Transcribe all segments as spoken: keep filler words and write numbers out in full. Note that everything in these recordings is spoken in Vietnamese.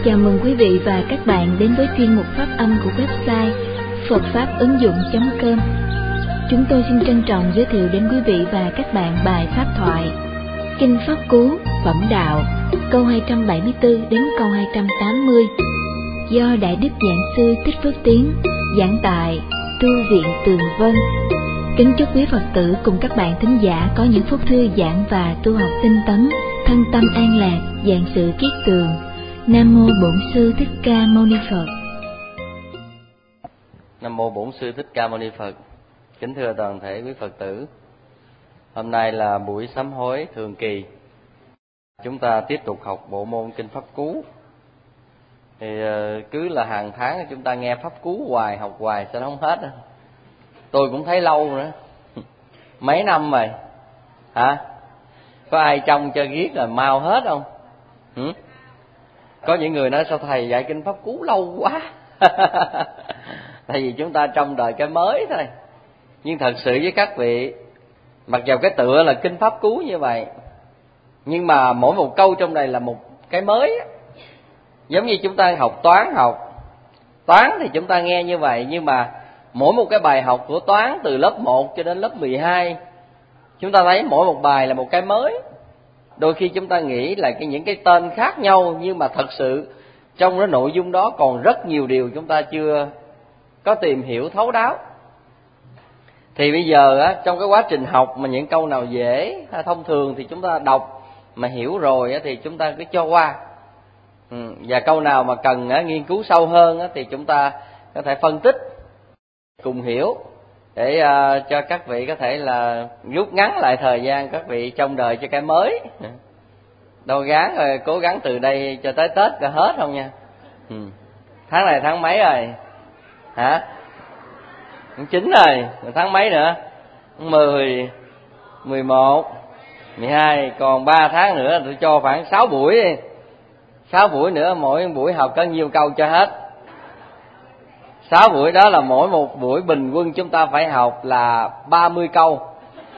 Chào mừng quý vị và các bạn đến với chuyên mục phát âm của website phật pháp ứng dụng chấm com. Chúng tôi xin trân trọng giới thiệu đến quý vị và các bạn bài pháp thoại Kinh Pháp Cú Phẩm Đạo câu hai trăm bảy mươi tư đến câu hai trăm tám mươi do Đại Đức Giảng Sư Thích Phước Tiến giảng tại Tu viện Tường Vân. Kính chúc quý Phật tử cùng các bạn thính giả có những phút thư giãn và tu học tinh tấn, thân tâm an lạc, vạn sự kiết tường. Nam mô Bổn Sư Thích Ca Mâu Ni Phật. Nam mô Bổn Sư Thích Ca Mâu Ni Phật. Kính thưa toàn thể quý Phật tử, hôm nay là buổi sám hối thường kỳ. Chúng ta tiếp tục học bộ môn Kinh Pháp Cú. Thì cứ là hàng tháng chúng ta nghe Pháp Cú hoài, học hoài sao không hết. Tôi cũng thấy lâu nữa, mấy năm rồi, hả? Có ai trông cho riết là mau hết không? Hử? Có những người nói sao thầy dạy Kinh Pháp Cú lâu quá. Tại vì chúng ta trông đợi cái mới thôi. Nhưng thật sự với các vị, mặc dù cái tựa là Kinh Pháp Cú như vậy, nhưng mà mỗi một câu trong này là một cái mới. Giống như chúng ta học toán học Toán thì chúng ta nghe như vậy, nhưng mà mỗi một cái bài học của toán từ lớp một cho đến lớp mười hai, chúng ta thấy mỗi một bài là một cái mới. Đôi khi chúng ta nghĩ là cái những cái tên khác nhau, nhưng mà thật sự trong cái nội dung đó còn rất nhiều điều chúng ta chưa có tìm hiểu thấu đáo. Thì bây giờ á, trong cái quá trình học mà những câu nào dễ thông thường thì chúng ta đọc, mà hiểu rồi á, thì chúng ta cứ cho qua. Ừ, và câu nào mà cần á, nghiên cứu sâu hơn á, thì chúng ta có thể phân tích cùng hiểu, để uh, cho các vị có thể là rút ngắn lại thời gian các vị trông đợi cho cái mới. Đâu gắng rồi, cố gắng từ đây cho tới Tết cả hết không nha. Ừ. Tháng này tháng mấy rồi? Hả? Tháng chín rồi, tháng mấy nữa? mười, mười một, mười hai, còn ba tháng nữa tôi cho khoảng sáu buổi đi. sáu buổi nữa, mỗi buổi học có nhiêu câu cho hết. sáu buổi đó là mỗi một buổi bình quân chúng ta phải học là ba mươi câu.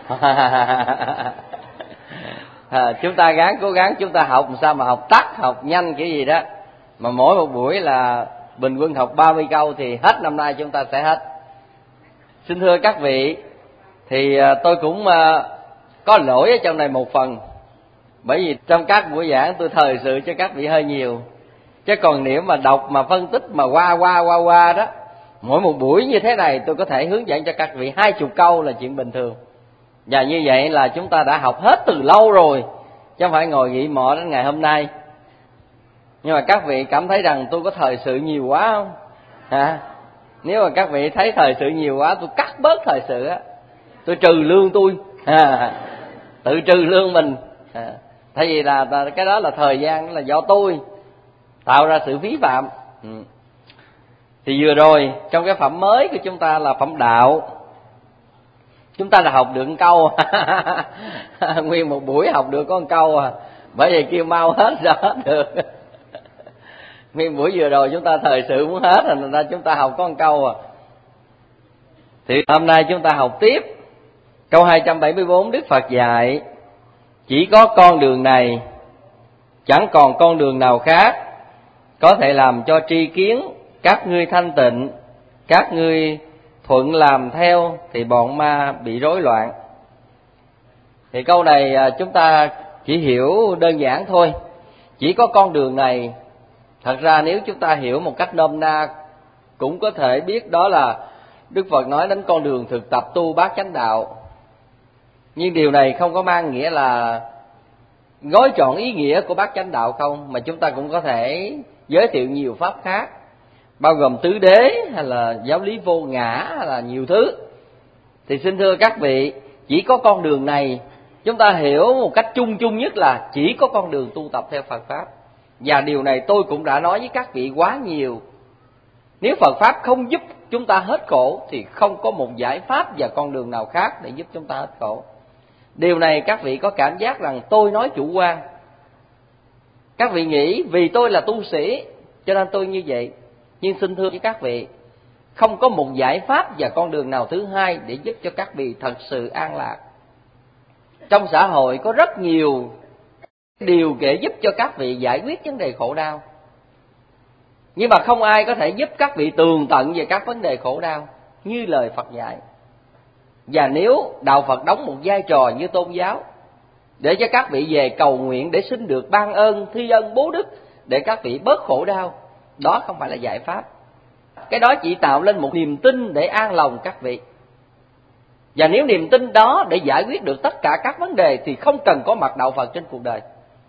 À, chúng ta gắng cố gắng chúng ta học làm sao mà học tắt, học nhanh kiểu gì đó, mà mỗi một buổi là bình quân học ba mươi câu thì hết năm nay chúng ta sẽ hết. Xin thưa các vị, thì tôi cũng có lỗi ở trong này một phần, bởi vì trong các buổi giảng tôi thời sự cho các vị hơi nhiều, chứ còn nếu mà đọc mà phân tích mà qua qua qua qua đó, mỗi một buổi như thế này tôi có thể hướng dẫn cho các vị hai chục câu là chuyện bình thường. Và như vậy là chúng ta đã học hết từ lâu rồi, chứ không phải ngồi nghỉ mọ đến ngày hôm nay. Nhưng mà các vị cảm thấy rằng tôi có thời sự nhiều quá không? Hả? Nếu mà các vị thấy thời sự nhiều quá, tôi cắt bớt thời sự á, tôi trừ lương tôi, à, tự trừ lương mình. À, tại vì là cái đó là thời gian là do tôi tạo ra sự phí phạm. Ừ. Thì vừa rồi trong cái phẩm mới của chúng ta là phẩm đạo, chúng ta là học được một câu. Nguyên một buổi học được có một câu à, bởi vì kêu mau hết ra hết được. Nguyên buổi vừa rồi chúng ta thời sự muốn hết rồi, nên ra chúng ta học có một câu à. Thì hôm nay chúng ta học tiếp câu hai trăm bảy mươi bốn. Đức Phật dạy: chỉ có con đường này, chẳng còn con đường nào khác có thể làm cho tri kiến các ngươi thanh tịnh. Các ngươi thuận làm theo thì bọn ma bị rối loạn. Thì câu này chúng ta chỉ hiểu đơn giản thôi. Chỉ có con đường này, thật ra nếu chúng ta hiểu một cách nôm na cũng có thể biết đó là Đức Phật nói đến con đường thực tập tu bát chánh đạo. Nhưng điều này không có mang nghĩa là gói trọn ý nghĩa của bát chánh đạo không, mà chúng ta cũng có thể giới thiệu nhiều pháp khác, bao gồm tứ đế hay là giáo lý vô ngã hay là nhiều thứ. Thì xin thưa các vị, chỉ có con đường này, chúng ta hiểu một cách chung chung nhất là chỉ có con đường tu tập theo Phật Pháp. Và điều này tôi cũng đã nói với các vị quá nhiều. Nếu Phật Pháp không giúp chúng ta hết khổ thì không có một giải pháp và con đường nào khác để giúp chúng ta hết khổ. Điều này các vị có cảm giác rằng tôi nói chủ quan. Các vị nghĩ vì tôi là tu sĩ cho nên tôi như vậy. Nhưng xin thưa với các vị, không có một giải pháp và con đường nào thứ hai để giúp cho các vị thật sự an lạc. Trong xã hội có rất nhiều điều để giúp cho các vị giải quyết vấn đề khổ đau. Nhưng mà không ai có thể giúp các vị tường tận về các vấn đề khổ đau như lời Phật dạy. Và nếu đạo Phật đóng một vai trò như tôn giáo để cho các vị về cầu nguyện để xin được ban ơn, thi ân, bố đức để các vị bớt khổ đau, đó không phải là giải pháp. Cái đó chỉ tạo lên một niềm tin để an lòng các vị. Và nếu niềm tin đó để giải quyết được tất cả các vấn đề thì không cần có mặt đạo Phật trên cuộc đời.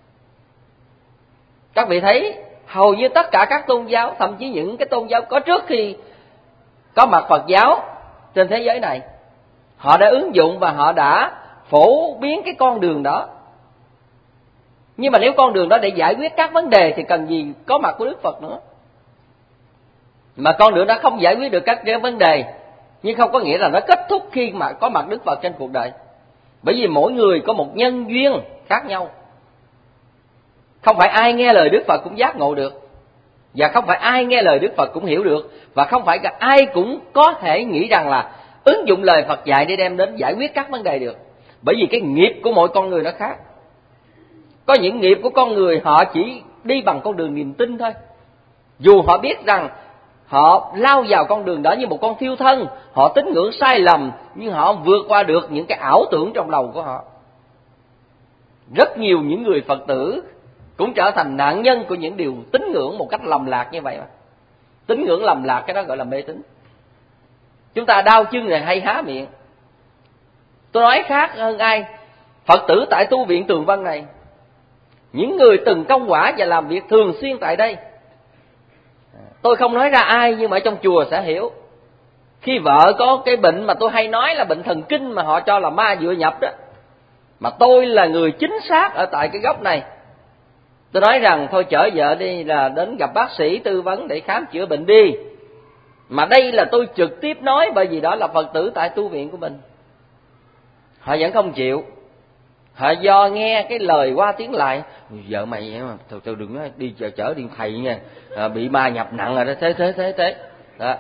Các vị thấy hầu như tất cả các tôn giáo, thậm chí những cái tôn giáo có trước khi có mặt Phật giáo trên thế giới này, họ đã ứng dụng và họ đã phổ biến cái con đường đó. Nhưng mà nếu con đường đó để giải quyết các vấn đề thì cần gì có mặt của Đức Phật nữa. Mà con đường đó không giải quyết được các vấn đề, nhưng không có nghĩa là nó kết thúc khi mà có mặt Đức Phật trên cuộc đời. Bởi vì mỗi người có một nhân duyên khác nhau. Không phải ai nghe lời Đức Phật cũng giác ngộ được, và không phải ai nghe lời Đức Phật cũng hiểu được, và không phải ai cũng có thể nghĩ rằng là ứng dụng lời Phật dạy để đem đến giải quyết các vấn đề được. Bởi vì cái nghiệp của mỗi con người nó khác. Có những nghiệp của con người họ chỉ đi bằng con đường niềm tin thôi. Dù họ biết rằng họ lao vào con đường đó như một con thiêu thân, họ tín ngưỡng sai lầm, nhưng họ vượt qua được những cái ảo tưởng trong đầu của họ. Rất nhiều những người Phật tử cũng trở thành nạn nhân của những điều tín ngưỡng một cách lầm lạc như vậy mà. Tín ngưỡng lầm lạc, cái đó gọi là mê tín. Chúng ta đau chân này hay há miệng. Tôi nói khác hơn ai, Phật tử tại tu viện Tường Vân này, những người từng công quả và làm việc thường xuyên tại đây, tôi không nói ra ai nhưng mà ở trong chùa sẽ hiểu. Khi vợ có cái bệnh mà tôi hay nói là bệnh thần kinh mà họ cho là ma vừa nhập đó, mà tôi là người chính xác ở tại cái góc này, tôi nói rằng thôi chở vợ đi là đến gặp bác sĩ tư vấn để khám chữa bệnh đi. Mà đây là tôi trực tiếp nói, bởi vì đó là Phật tử tại tu viện của mình. Họ vẫn không chịu. Họ do nghe cái lời qua tiếng lại, vợ mày thôi, thôi đừng nói đi chở, chở đi thầy nha, à, bị ma nhập nặng rồi đó, thế thế thế thế đó.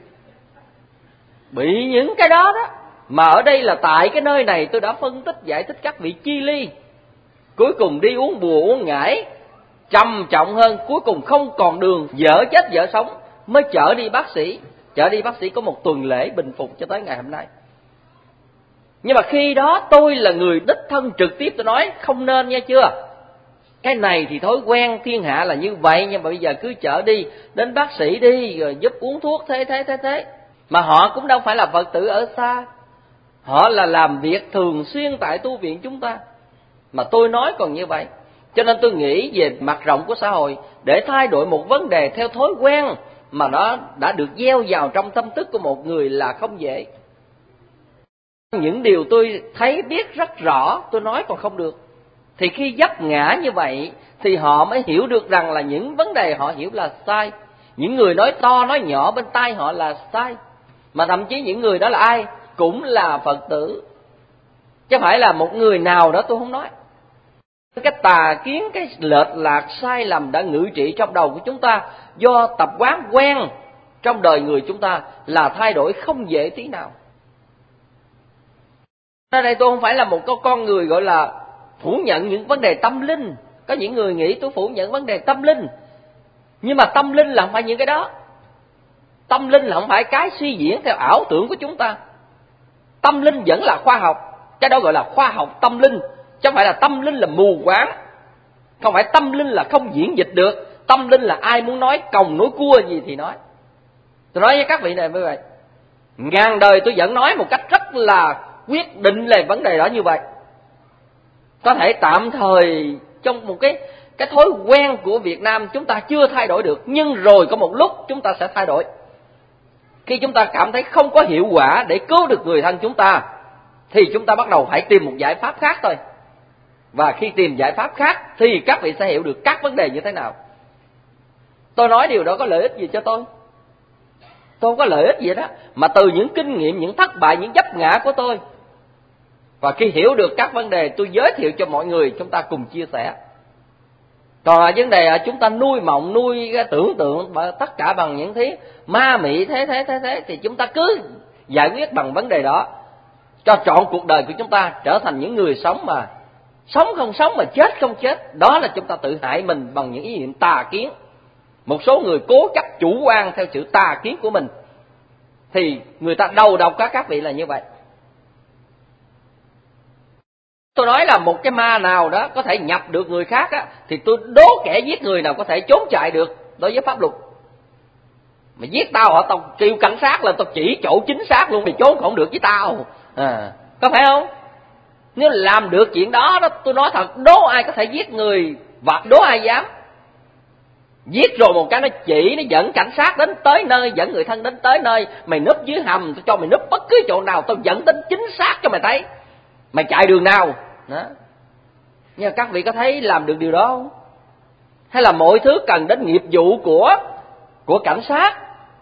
Bị những cái đó đó. Mà ở đây là tại cái nơi này tôi đã phân tích giải thích các vị chi ly, cuối cùng đi uống bùa uống ngải, trầm trọng hơn, cuối cùng không còn đường, vợ chết vợ sống mới chở đi bác sĩ. Chở đi bác sĩ có một tuần lễ bình phục cho tới ngày hôm nay. Nhưng mà khi đó tôi là người đích thân trực tiếp tôi nói không nên nha chưa. Cái này thì thói quen thiên hạ là như vậy, nhưng mà bây giờ cứ chở đi đến bác sĩ đi rồi giúp uống thuốc thế thế thế thế. Mà họ cũng đâu phải là Phật tử ở xa, họ là làm việc thường xuyên tại tu viện chúng ta. Mà tôi nói còn như vậy. Cho nên tôi nghĩ về mặt rộng của xã hội, để thay đổi một vấn đề theo thói quen mà nó đã được gieo vào trong tâm thức của một người là không dễ. Những điều tôi thấy biết rất rõ, tôi nói còn không được. Thì khi vấp ngã như vậy thì họ mới hiểu được rằng là những vấn đề họ hiểu là sai. Những người nói to nói nhỏ bên tai họ là sai. Mà thậm chí những người đó là ai? Cũng là Phật tử, chứ phải là một người nào đó tôi không nói. Cái tà kiến, cái lệch lạc sai lầm đã ngự trị trong đầu của chúng ta do tập quán quen trong đời người chúng ta là thay đổi không dễ tí nào. Ở đây tôi không phải là một con người gọi là phủ nhận những vấn đề tâm linh. Có những người nghĩ tôi phủ nhận vấn đề tâm linh, nhưng mà tâm linh là không phải những cái đó. Tâm linh là không phải cái suy diễn theo ảo tưởng của chúng ta. Tâm linh vẫn là khoa học. Cái đó gọi là khoa học tâm linh, chứ không phải là tâm linh là mù quáng. Không phải tâm linh là không diễn dịch được. Tâm linh là ai muốn nói còng nói cua gì thì nói. Tôi nói với các vị này như vậy, ngàn đời tôi vẫn nói một cách rất là quyết định về vấn đề đó như vậy. Có thể tạm thời trong một cái cái thói quen của Việt Nam chúng ta chưa thay đổi được, nhưng rồi có một lúc chúng ta sẽ thay đổi. Khi chúng ta cảm thấy không có hiệu quả để cứu được người thân chúng ta, thì chúng ta bắt đầu phải tìm một giải pháp khác thôi. Và khi tìm giải pháp khác thì các vị sẽ hiểu được các vấn đề như thế nào. Tôi nói điều đó có lợi ích gì cho tôi? Tôi không có lợi ích gì đó. Mà từ những kinh nghiệm, những thất bại, những vấp ngã của tôi, và khi hiểu được các vấn đề tôi giới thiệu cho mọi người, chúng ta cùng chia sẻ. Còn là vấn đề là chúng ta nuôi mộng, nuôi cái tưởng tượng tất cả bằng những thứ ma mị thế thế thế thế, thì chúng ta cứ giải quyết bằng vấn đề đó, cho trọn cuộc đời của chúng ta trở thành những người sống mà sống không sống, mà chết không chết. Đó là chúng ta tự hại mình bằng những ý niệm tà kiến. Một số người cố chấp chủ quan theo sự tà kiến của mình, thì người ta đầu độc các các vị là như vậy. Tôi nói là một cái ma nào đó có thể nhập được người khác á, thì tôi đố kẻ giết người nào có thể trốn chạy được đối với pháp luật. Mà giết tao họ tao kêu cảnh sát là tao chỉ chỗ chính xác luôn, thì trốn không được với tao. À, có phải không? Nếu làm được chuyện đó, đó tôi nói thật, đố ai có thể giết người và đố ai dám. Giết rồi một cái nó chỉ, nó dẫn cảnh sát đến tới nơi, dẫn người thân đến tới nơi. Mày núp dưới hầm, tôi cho mày núp bất cứ chỗ nào, tao dẫn đến chính xác cho mày thấy. Mày chạy đường nào đó. Nhưng mà các vị có thấy làm được điều đó không? Hay là mọi thứ cần đến nghiệp vụ của của cảnh sát,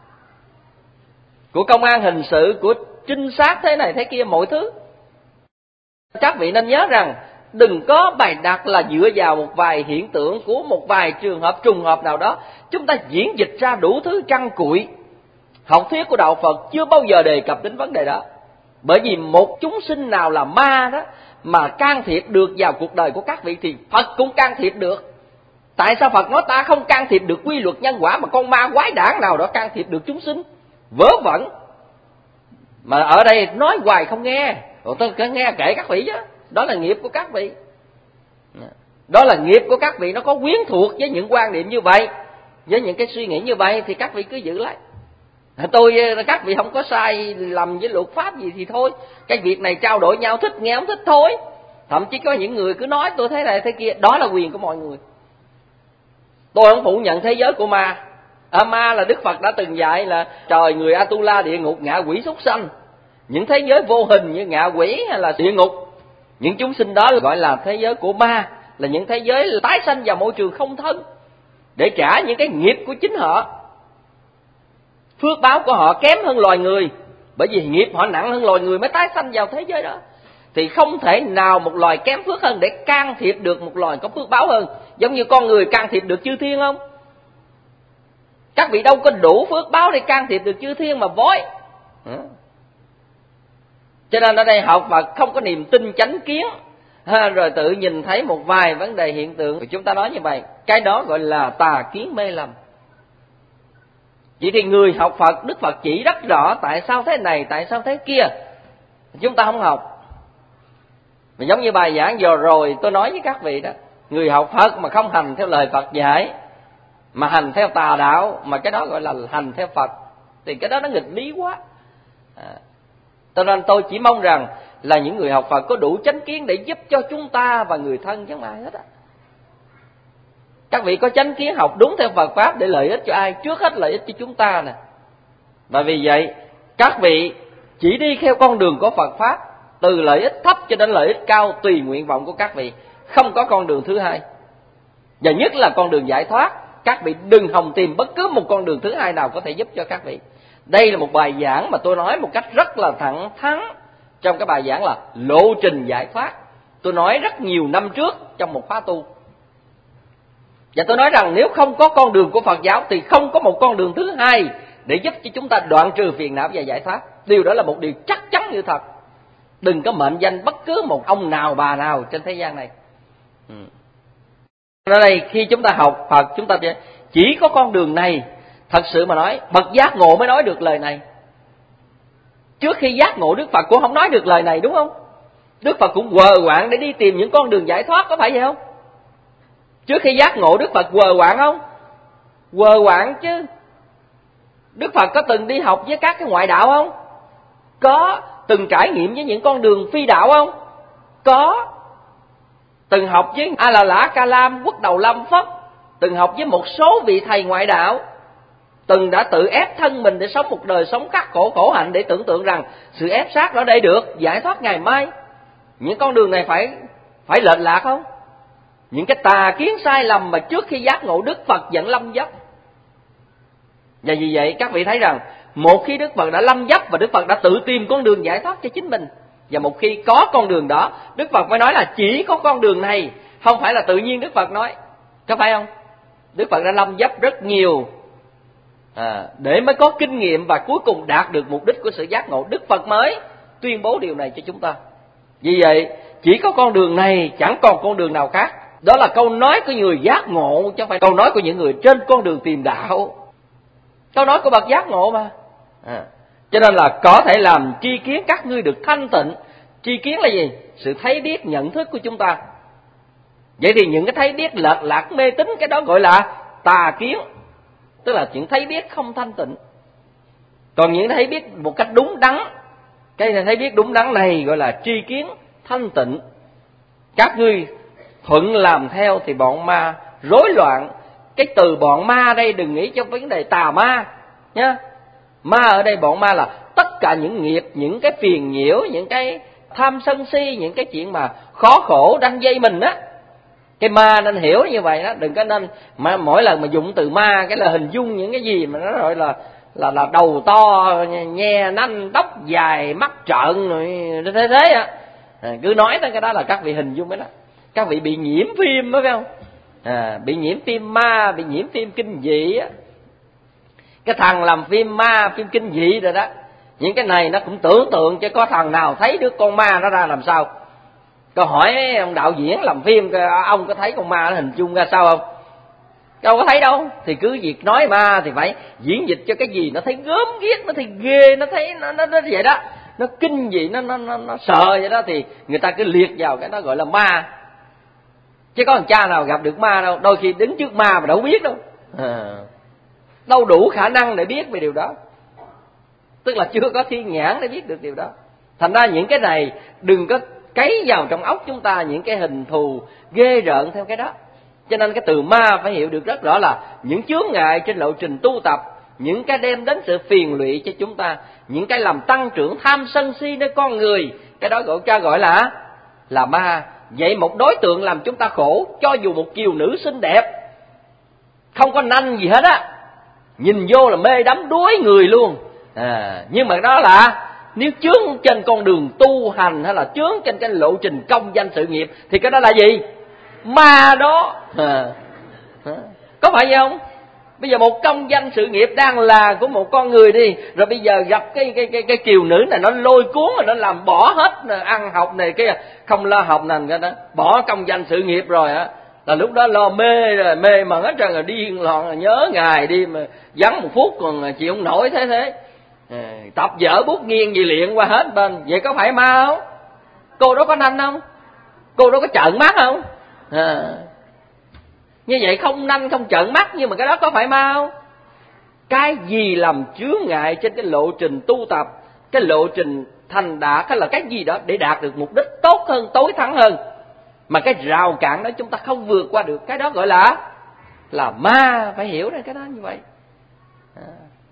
của công an hình sự, của trinh sát thế này thế kia, mọi thứ. Các vị nên nhớ rằng đừng có bày đặt là dựa vào một vài hiện tượng của một vài trường hợp trùng hợp nào đó, chúng ta diễn dịch ra đủ thứ trăng cụi. Học thuyết của đạo Phật chưa bao giờ đề cập đến vấn đề đó. Bởi vì một chúng sinh nào là ma đó mà can thiệp được vào cuộc đời của các vị thì Phật cũng can thiệp được. Tại sao Phật nói ta không can thiệp được quy luật nhân quả, mà con ma quái đản nào đó can thiệp được chúng sinh? Vớ vẩn. Mà ở đây nói hoài không nghe. Rồi tôi cứ nghe kể các vị chứ. Đó là nghiệp của các vị. Đó là nghiệp của các vị, nó có quyến thuộc với những quan điểm như vậy, với những cái suy nghĩ như vậy, thì các vị cứ giữ lấy. Tôi, các vị không có sai lầm với luật pháp gì thì thôi. Cái việc này trao đổi nhau, thích nghe không thích thôi. Thậm chí có những người cứ nói tôi thế này thế kia, đó là quyền của mọi người. Tôi không phủ nhận thế giới của ma. À, ma là Đức Phật đã từng dạy là trời, người Atula, địa ngục, ngạ quỷ, súc sanh. Những thế giới vô hình như ngạ quỷ hay là địa ngục, những chúng sinh đó gọi là thế giới của ma, là những thế giới tái sanh vào môi trường không thân để trả những cái nghiệp của chính họ. Phước báo của họ kém hơn loài người, bởi vì nghiệp họ nặng hơn loài người mới tái sanh vào thế giới đó. Thì không thể nào một loài kém phước hơn để can thiệp được một loài có phước báo hơn. Giống như con người can thiệp được chư thiên không? Các vị đâu có đủ phước báo để can thiệp được chư thiên mà vối. Cho nên ở đây học và không có niềm tin chánh kiến, ha, rồi tự nhìn thấy một vài vấn đề hiện tượng thì chúng ta nói như vậy, cái đó gọi là tà kiến mê lầm. Vậy thì người học Phật, Đức Phật chỉ rất rõ tại sao thế này, tại sao thế kia, chúng ta không học. Và giống như bài giảng vừa rồi tôi nói với các vị đó, người học Phật mà không hành theo lời Phật dạy, mà hành theo tà đạo, mà cái đó gọi là hành theo Phật, thì cái đó nó nghịch lý quá. à, Cho nên tôi chỉ mong rằng là những người học Phật có đủ chánh kiến để giúp cho chúng ta và người thân chứ không ai hết á. Các vị có chánh kiến học đúng theo Phật Pháp để lợi ích cho ai? Trước hết lợi ích cho chúng ta nè. Và vì vậy các vị chỉ đi theo con đường của Phật Pháp, từ lợi ích thấp cho đến lợi ích cao, tùy nguyện vọng của các vị, không có con đường thứ hai. Và nhất là con đường giải thoát, các vị đừng hòng tìm bất cứ một con đường thứ hai nào có thể giúp cho các vị. Đây là một bài giảng mà tôi nói một cách rất là thẳng thắn trong cái bài giảng là lộ trình giải thoát. Tôi nói rất nhiều năm trước trong một khóa tu. Và tôi nói rằng nếu không có con đường của Phật giáo thì không có một con đường thứ hai để giúp cho chúng ta đoạn trừ phiền não và giải thoát. Điều đó là một điều chắc chắn như thật. Đừng có mệnh danh bất cứ một ông nào bà nào trên thế gian này. Ừ. Ở đây khi chúng ta học Phật, chúng ta chỉ có con đường này. Thật sự mà nói, bậc giác ngộ mới nói được lời này. Trước khi giác ngộ, Đức Phật cũng không nói được lời này, đúng không? Đức Phật cũng quờ quạng để đi tìm những con đường giải thoát, có phải vậy không? Trước khi giác ngộ, Đức Phật quờ quạng không? Quờ quạng chứ. Đức Phật có từng đi học với các cái ngoại đạo không? Có. Từng trải nghiệm với những con đường phi đạo không? Có. Từng học với A La Lã, Ca Lam, Quốc Đầu Lâm, Phất. Từng học với một số vị thầy ngoại đạo. Từng đã tự ép thân mình để sống một đời sống khắc khổ khổ hạnh, để tưởng tượng rằng sự ép sát đó đây được giải thoát ngày mai. Những con đường này phải phải lệch lạc không? Những cái tà kiến sai lầm mà trước khi giác ngộ Đức Phật vẫn lâm dấp. Và vì vậy các vị thấy rằng một khi Đức Phật đã lâm dấp và Đức Phật đã tự tìm con đường giải thoát cho chính mình, và một khi có con đường đó, Đức Phật mới nói là chỉ có con đường này, không phải là tự nhiên Đức Phật nói. Có phải không? Đức Phật đã lâm dấp rất nhiều à, để mới có kinh nghiệm và cuối cùng đạt được mục đích của sự giác ngộ. Đức Phật mới tuyên bố điều này cho chúng ta. Vì vậy chỉ có con đường này, chẳng còn con đường nào khác. Đó là câu nói của người giác ngộ, chứ không phải câu nói của những người trên con đường tìm đạo. Câu nói của bậc giác ngộ mà. À, cho nên là có thể làm tri kiến các ngươi được thanh tịnh. Tri kiến là gì? Sự thấy biết nhận thức của chúng ta. Vậy thì những cái thấy biết lệch lạc mê tín, cái đó gọi là tà kiến, tức là những thấy biết không thanh tịnh. Còn những thấy biết một cách đúng đắn, cái thấy biết đúng đắn này gọi là tri kiến thanh tịnh. Các ngươi thuận làm theo thì bọn ma rối loạn. Cái từ bọn ma đây đừng nghĩ cho vấn đề tà ma nhá. Ma ở đây, bọn ma là tất cả những nghiệp, những cái phiền nhiễu, những cái tham sân si, những cái chuyện mà khó khổ đanh dây mình á. Cái ma nên hiểu như vậy đó, đừng có nên mà mỗi lần mà dùng từ ma cái là hình dung những cái gì mà nó gọi là là là đầu to, nhe nanh, tóc dài, mắt trợn rồi thế thế á. À, cứ nói tới cái đó là các vị hình dung cái đó. Các vị bị nhiễm phim đó phải không? À, bị nhiễm phim ma, bị nhiễm phim kinh dị á. Cái thằng làm phim ma, phim kinh dị rồi đó. Những cái này nó cũng tưởng tượng, chứ có thằng nào thấy đứa con ma nó ra làm sao? Câu hỏi ông đạo diễn làm phim, ông có thấy con ma nó hình dung ra sao không? Đâu có thấy đâu. Thì cứ việc nói ma thì phải diễn dịch cho cái gì nó thấy gớm ghiếc, nó thấy ghê, nó thấy nó nó, nó vậy đó, nó kinh dị, nó nó nó, nó sợ vậy đó, thì người ta cứ liệt vào cái đó gọi là ma. Chứ có thằng cha nào gặp được ma đâu, đôi khi đứng trước ma mà đâu biết đâu. À, đâu đủ khả năng để biết về điều đó, tức là chưa có thiên nhãn để biết được điều đó. Thành ra những cái này đừng có cấy vào trong óc chúng ta những cái hình thù ghê rợn theo cái đó. Cho nên cái từ ma phải hiểu được rất rõ là những chướng ngại trên lộ trình tu tập, những cái đem đến sự phiền lụy cho chúng ta, những cái làm tăng trưởng tham sân si nơi con người, cái đó gọi cha gọi là là ma. Vậy một đối tượng làm chúng ta khổ, cho dù một kiều nữ xinh đẹp, không có nanh gì hết á, nhìn vô là mê đắm đuối người luôn. À, nhưng mà đó là nếu chướng trên con đường tu hành hay là chướng trên cái lộ trình công danh sự nghiệp thì cái đó là gì? Ma đó. À, có phải vậy không? Bây giờ một công danh sự nghiệp đang là của một con người đi, rồi bây giờ gặp cái cái cái cái kiều nữ này nó lôi cuốn mà nó làm bỏ hết ăn học này kia, không lo học nành cái đó, bỏ công danh sự nghiệp rồi á, là lúc đó lo mê rồi, mê mà hết trơn rồi, điên loạn, nhớ ngày đi mà vắng một phút còn chịu không nổi thế thế. À, tập dở bút nghiêng gì luyện qua hết bên. Vậy có phải ma không? Cô đó có nanh không? Cô đó có trợn mắt không? À, như vậy không nanh không trợn mắt, nhưng mà cái đó có phải ma không? Cái gì làm chướng ngại trên cái lộ trình tu tập, cái lộ trình thành đạt, hay là cái gì đó để đạt được mục đích tốt hơn, tối thắng hơn, mà cái rào cản đó chúng ta không vượt qua được, cái đó gọi là là ma. Phải hiểu ra cái đó như vậy. À,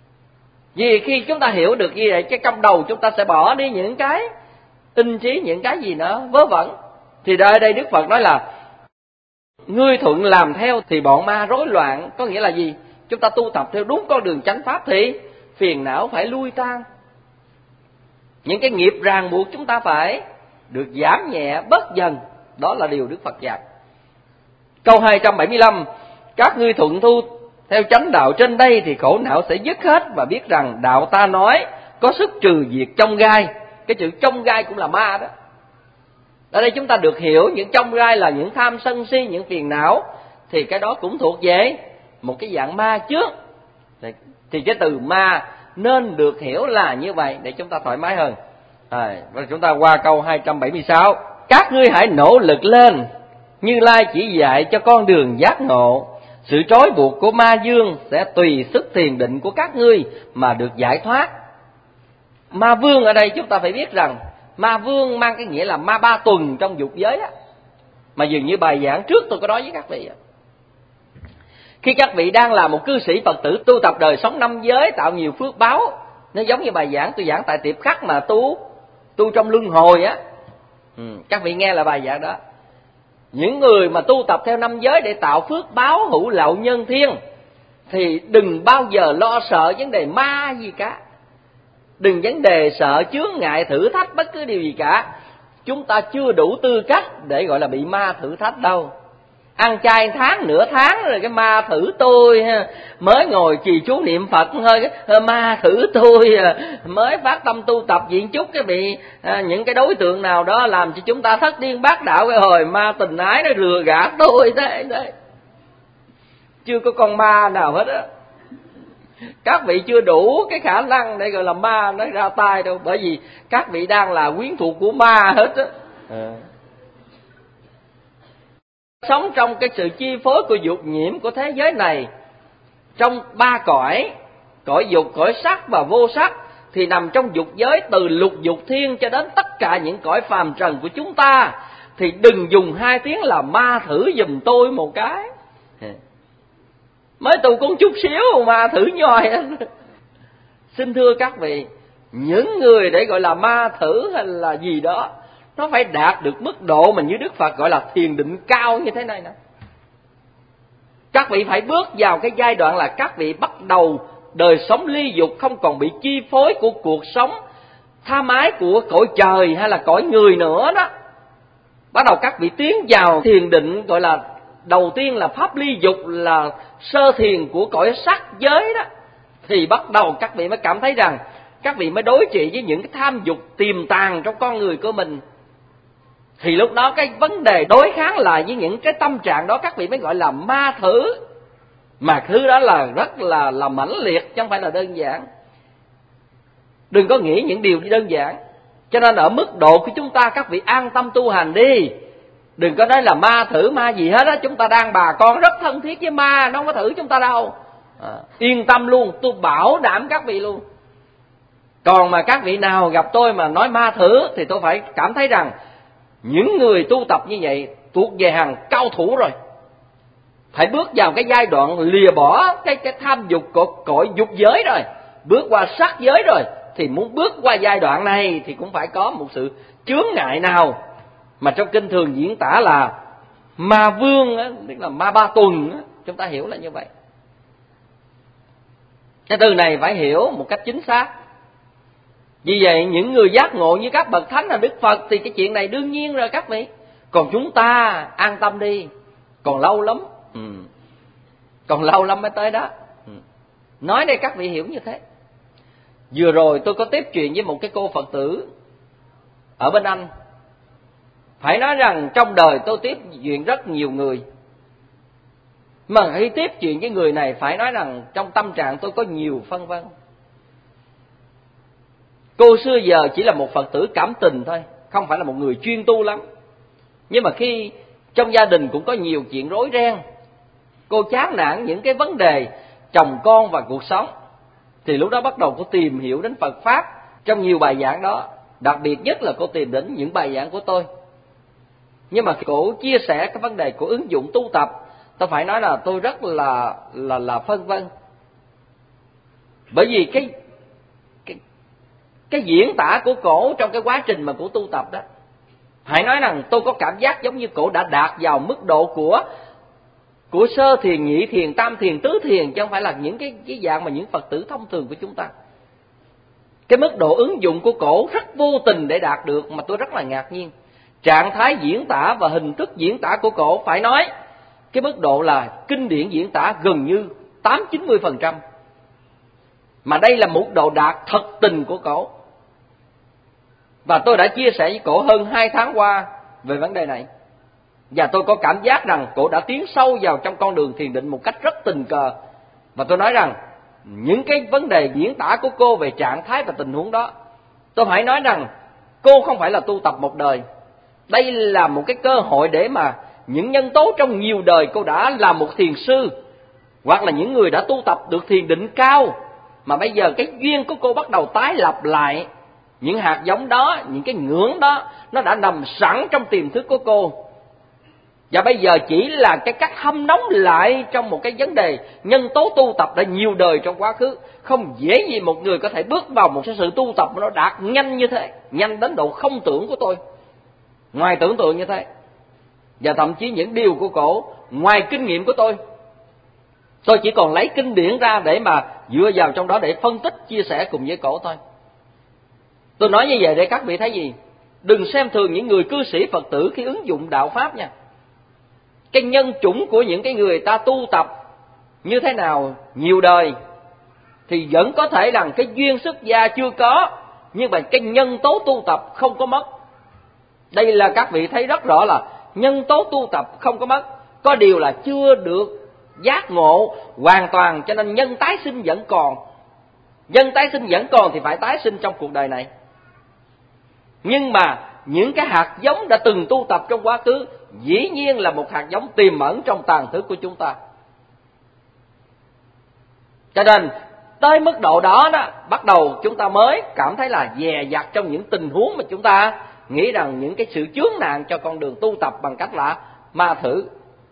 vì khi chúng ta hiểu được như vậy, cái trong đầu chúng ta sẽ bỏ đi những cái tinh trí, những cái gì nữa vớ vẩn. Thì đây đây Đức Phật nói là ngươi thuận làm theo thì bọn ma rối loạn. Có nghĩa là gì? Chúng ta tu tập theo đúng con đường chánh pháp thì phiền não phải lui tan, những cái nghiệp ràng buộc chúng ta phải được giảm nhẹ bớt dần. Đó là điều Đức Phật dạy. Câu hai trăm bảy mươi lăm: các ngươi thuận thu theo chánh đạo trên đây thì khổ não sẽ dứt hết, và biết rằng đạo ta nói có sức trừ diệt chông gai. Cái chữ chông gai cũng là ma đó. Ở đây chúng ta được hiểu những chông gai là những tham sân si, những phiền não, thì cái đó cũng thuộc về một cái dạng ma trước. Thì cái từ ma nên được hiểu là như vậy để chúng ta thoải mái hơn. À, và chúng ta qua câu hai trăm bảy mươi sáu: các ngươi hãy nỗ lực lên, Như Lai chỉ dạy cho con đường giác ngộ. Sự trói buộc của ma vương sẽ tùy sức thiền định của các ngươi mà được giải thoát. Ma vương ở đây chúng ta phải biết rằng ma vương mang cái nghĩa là ma ba tuần trong dục giới á. Mà dường như bài giảng trước tôi có nói với các vị á, khi các vị đang là một cư sĩ Phật tử tu tập đời sống năm giới, tạo nhiều phước báo, nó giống như bài giảng tôi giảng tại tiệp khắc mà tu tu trong luân hồi á. Ừ, các vị nghe là bài giảng đó. Những người mà tu tập theo năm giới để tạo phước báo hữu lậu nhân thiên thì đừng bao giờ lo sợ vấn đề ma gì cả. Đừng vấn đề sợ chướng ngại thử thách bất cứ điều gì cả. Chúng ta chưa đủ tư cách để gọi là bị ma thử thách đâu. ăn chay tháng nửa tháng rồi cái ma thử tôi, mới ngồi trì chú niệm Phật thôi cái ma thử tôi, mới phát tâm tu tập diện chút cái bị à, những cái đối tượng nào đó làm cho chúng ta thất điên bát đạo, cái hồi ma tình ái nó lừa gạt tôi thế đấy. Chưa có con ma nào hết á. Các vị chưa đủ cái khả năng để gọi là ma nó ra tay đâu, bởi vì các vị đang là quyến thuộc của ma hết á. À. Sống trong cái sự chi phối của dục nhiễm của thế giới này, trong ba cõi, cõi dục, cõi sắc và vô sắc, thì nằm trong dục giới từ lục dục thiên cho đến tất cả những cõi phàm trần của chúng ta, thì đừng dùng hai tiếng là ma thử giùm tôi một cái. Mới tu cũng chút xíu mà thử nhoi. Xin thưa các vị, những người để gọi là ma thử hay là gì đó, nó phải đạt được mức độ mà như Đức Phật gọi là thiền định cao như thế này nè. Các vị phải bước vào cái giai đoạn là các vị bắt đầu đời sống ly dục, không còn bị chi phối của cuộc sống tha mái của cõi trời hay là cõi người nữa đó. Bắt đầu các vị tiến vào thiền định gọi là đầu tiên là pháp ly dục, là sơ thiền của cõi sắc giới đó. Thì bắt đầu các vị mới cảm thấy rằng các vị mới đối trị với những cái tham dục tiềm tàng trong con người của mình. Thì lúc đó cái vấn đề đối kháng lại với những cái tâm trạng đó các vị mới gọi là ma thử. Mà thứ đó là rất là là mãnh liệt, chứ không phải là đơn giản. Đừng có nghĩ những điều đơn giản. Cho nên ở mức độ của chúng ta các vị an tâm tu hành đi. Đừng có nói là ma thử ma gì hết á. Chúng ta đang bà con rất thân thiết với ma, nó không có thử chúng ta đâu. À, yên tâm luôn, tôi bảo đảm các vị luôn. Còn mà các vị nào gặp tôi mà nói ma thử thì tôi phải cảm thấy rằng những người tu tập như vậy thuộc về hàng cao thủ rồi. Phải bước vào cái giai đoạn lìa bỏ cái, cái tham dục của cõi dục giới rồi, bước qua sắc giới rồi, thì muốn bước qua giai đoạn này thì cũng phải có một sự chướng ngại nào mà trong kinh thường diễn tả là ma vương á, tức là ma ba tuần á, chúng ta hiểu là như vậy. Cái từ này phải hiểu một cách chính xác. Vì vậy những người giác ngộ như các bậc thánh là Đức Phật thì cái chuyện này đương nhiên rồi các vị. Còn chúng ta an tâm đi, còn lâu lắm. Ừ. Còn lâu lắm mới tới đó. Ừ. Nói đây các vị hiểu như thế. Vừa rồi tôi có tiếp chuyện với một cái cô Phật tử ở bên Anh. Phải nói rằng trong đời tôi tiếp chuyện rất nhiều người, mà khi tiếp chuyện với người này phải nói rằng trong tâm trạng tôi có nhiều phân vân. Cô xưa giờ chỉ là một Phật tử cảm tình thôi, không phải là một người chuyên tu lắm. Nhưng mà khi trong gia đình cũng có nhiều chuyện rối ren, cô chán nản những cái vấn đề chồng con và cuộc sống, thì lúc đó bắt đầu cô tìm hiểu đến Phật Pháp trong nhiều bài giảng đó. Đặc biệt nhất là cô tìm đến những bài giảng của tôi. Nhưng mà cô chia sẻ cái vấn đề của ứng dụng tu tập, tôi phải nói là tôi rất là là là phân vân. Bởi vì cái cái cái diễn tả của cổ trong cái quá trình mà cổ tu tập đó, hãy nói rằng tôi có cảm giác giống như cổ đã đạt vào mức độ của của sơ thiền, nhị thiền, tam thiền, tứ thiền, chứ không phải là những cái cái dạng mà những Phật tử thông thường của chúng ta. Cái mức độ ứng dụng của cổ rất vô tình để đạt được, mà tôi rất là ngạc nhiên. Trạng thái diễn tả và hình thức diễn tả của cổ phải nói cái mức độ là kinh điển diễn tả gần như tám chín mươi phần trăm. Mà đây là một độ đạt thật tình của cổ. Và tôi đã chia sẻ với cổ hơn hai tháng qua về vấn đề này. Và tôi có cảm giác rằng cổ đã tiến sâu vào trong con đường thiền định một cách rất tình cờ. Và tôi nói rằng những cái vấn đề diễn tả của cô về trạng thái và tình huống đó, tôi phải nói rằng cô không phải là tu tập một đời. Đây là một cái cơ hội để mà những nhân tố trong nhiều đời cô đã là một thiền sư, hoặc là những người đã tu tập được thiền định cao, mà bây giờ cái duyên của cô bắt đầu tái lập lại. Những hạt giống đó, những cái ngưỡng đó, nó đã nằm sẵn trong tiềm thức của cô. Và bây giờ chỉ là cái cách hâm nóng lại trong một cái vấn đề nhân tố tu tập đã nhiều đời trong quá khứ. Không dễ gì một người có thể bước vào một sự tu tập mà nó đạt nhanh như thế, nhanh đến độ không tưởng của tôi, ngoài tưởng tượng như thế. Và thậm chí những điều của cổ ngoài kinh nghiệm của tôi, tôi chỉ còn lấy kinh điển ra để mà dựa vào trong đó để phân tích, chia sẻ cùng với cổ thôi. Tôi nói như vậy để các vị thấy gì? Đừng xem thường những người cư sĩ Phật tử khi ứng dụng đạo Pháp nha. cái nhân chủng của những cái người ta tu tập như thế nào nhiều đời thì vẫn có thể rằng cái duyên xuất gia chưa có, nhưng mà cái nhân tố tu tập không có mất. Đây là các vị thấy rất rõ là nhân tố tu tập không có mất, có điều là chưa được giác ngộ hoàn toàn, cho nên nhân tái sinh vẫn còn. Nhân tái sinh vẫn còn thì phải tái sinh trong cuộc đời này. Nhưng mà những cái hạt giống đã từng tu tập trong quá khứ dĩ nhiên là một hạt giống tiềm ẩn trong tàng thức của chúng ta. Cho nên tới mức độ đó đó, bắt đầu chúng ta mới cảm thấy là dè dặt trong những tình huống mà chúng ta nghĩ rằng những cái sự chướng nạn cho con đường tu tập bằng cách là ma thử.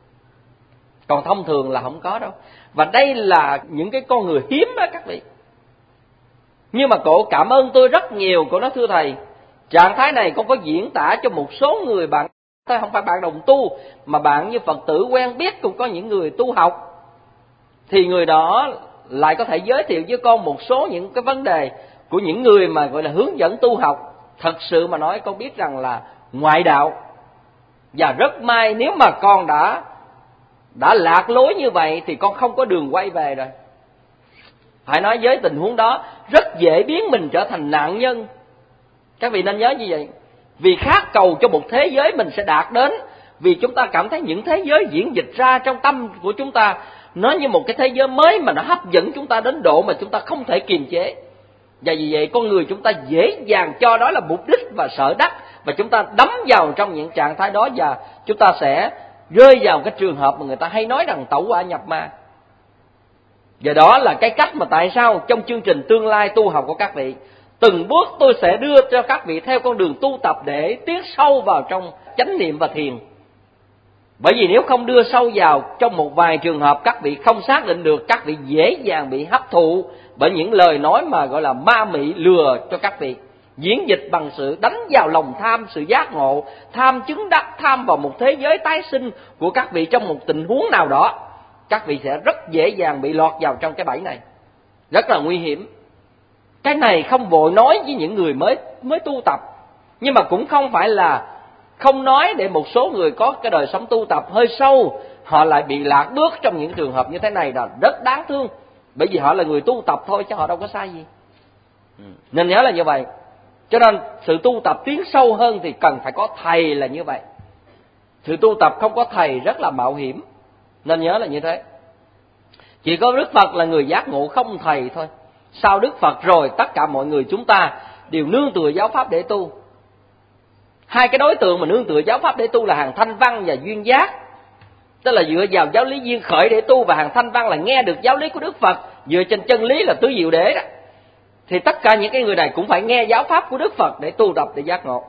Còn thông thường là không có đâu. Và đây là những cái con người hiếm đó các vị. Nhưng mà cổ cảm ơn tôi rất nhiều, cổ nói thưa thầy, trạng thái này con có diễn tả cho một số người bạn, thôi không phải bạn đồng tu, mà bạn như Phật tử quen biết cũng có những người tu học, thì người đó lại có thể giới thiệu với con một số những cái vấn đề của những người mà gọi là hướng dẫn tu học. Thật sự mà nói con biết rằng là ngoại đạo, và rất may nếu mà con đã đã lạc lối như vậy thì con không có đường quay về rồi. Phải nói với tình huống đó rất dễ biến mình trở thành nạn nhân. Các vị nên nhớ như vậy. Vì khát cầu cho một thế giới mình sẽ đạt đến, vì chúng ta cảm thấy những thế giới diễn dịch ra trong tâm của chúng ta nó như một cái thế giới mới mà nó hấp dẫn chúng ta đến độ mà chúng ta không thể kiềm chế. Và vì vậy con người chúng ta dễ dàng cho đó là mục đích và sở đắc, và chúng ta đắm vào trong những trạng thái đó, và chúng ta sẽ rơi vào cái trường hợp mà người ta hay nói rằng tẩu hỏa nhập ma. Và đó là cái cách mà tại sao trong chương trình tương lai tu học của các vị, từng bước tôi sẽ đưa cho các vị theo con đường tu tập để tiến sâu vào trong chánh niệm và thiền. Bởi vì nếu không đưa sâu vào, trong một vài trường hợp các vị không xác định được, các vị dễ dàng bị hấp thụ bởi những lời nói mà gọi là ma mị lừa cho các vị, diễn dịch bằng sự đánh vào lòng tham sự giác ngộ, tham chứng đắc, tham vào một thế giới tái sinh của các vị trong một tình huống nào đó. Các vị sẽ rất dễ dàng bị lọt vào trong cái bẫy này, rất là nguy hiểm. Cái này không vội nói với những người mới mới tu tập, nhưng mà cũng không phải là không nói để một số người có cái đời sống tu tập hơi sâu, họ lại bị lạc bước trong những trường hợp như thế này là rất đáng thương. Bởi vì họ là người tu tập thôi chứ họ đâu có sai gì. Nên nhớ là như vậy. Cho nên sự tu tập tiến sâu hơn thì cần phải có thầy là như vậy. Sự tu tập không có thầy rất là mạo hiểm. Nên nhớ là như thế. Chỉ có Đức Phật là người giác ngộ không thầy thôi. Sau Đức Phật rồi tất cả mọi người chúng ta đều nương tựa giáo pháp để tu. Hai cái đối tượng mà nương tựa giáo pháp để tu là hàng thanh văn và duyên giác. Tức là dựa vào giáo lý duyên khởi để tu, và hàng thanh văn là nghe được giáo lý của Đức Phật, dựa trên chân lý là tứ diệu đế đó. Thì tất cả những cái người này cũng phải nghe giáo pháp của Đức Phật để tu tập, để giác ngộ.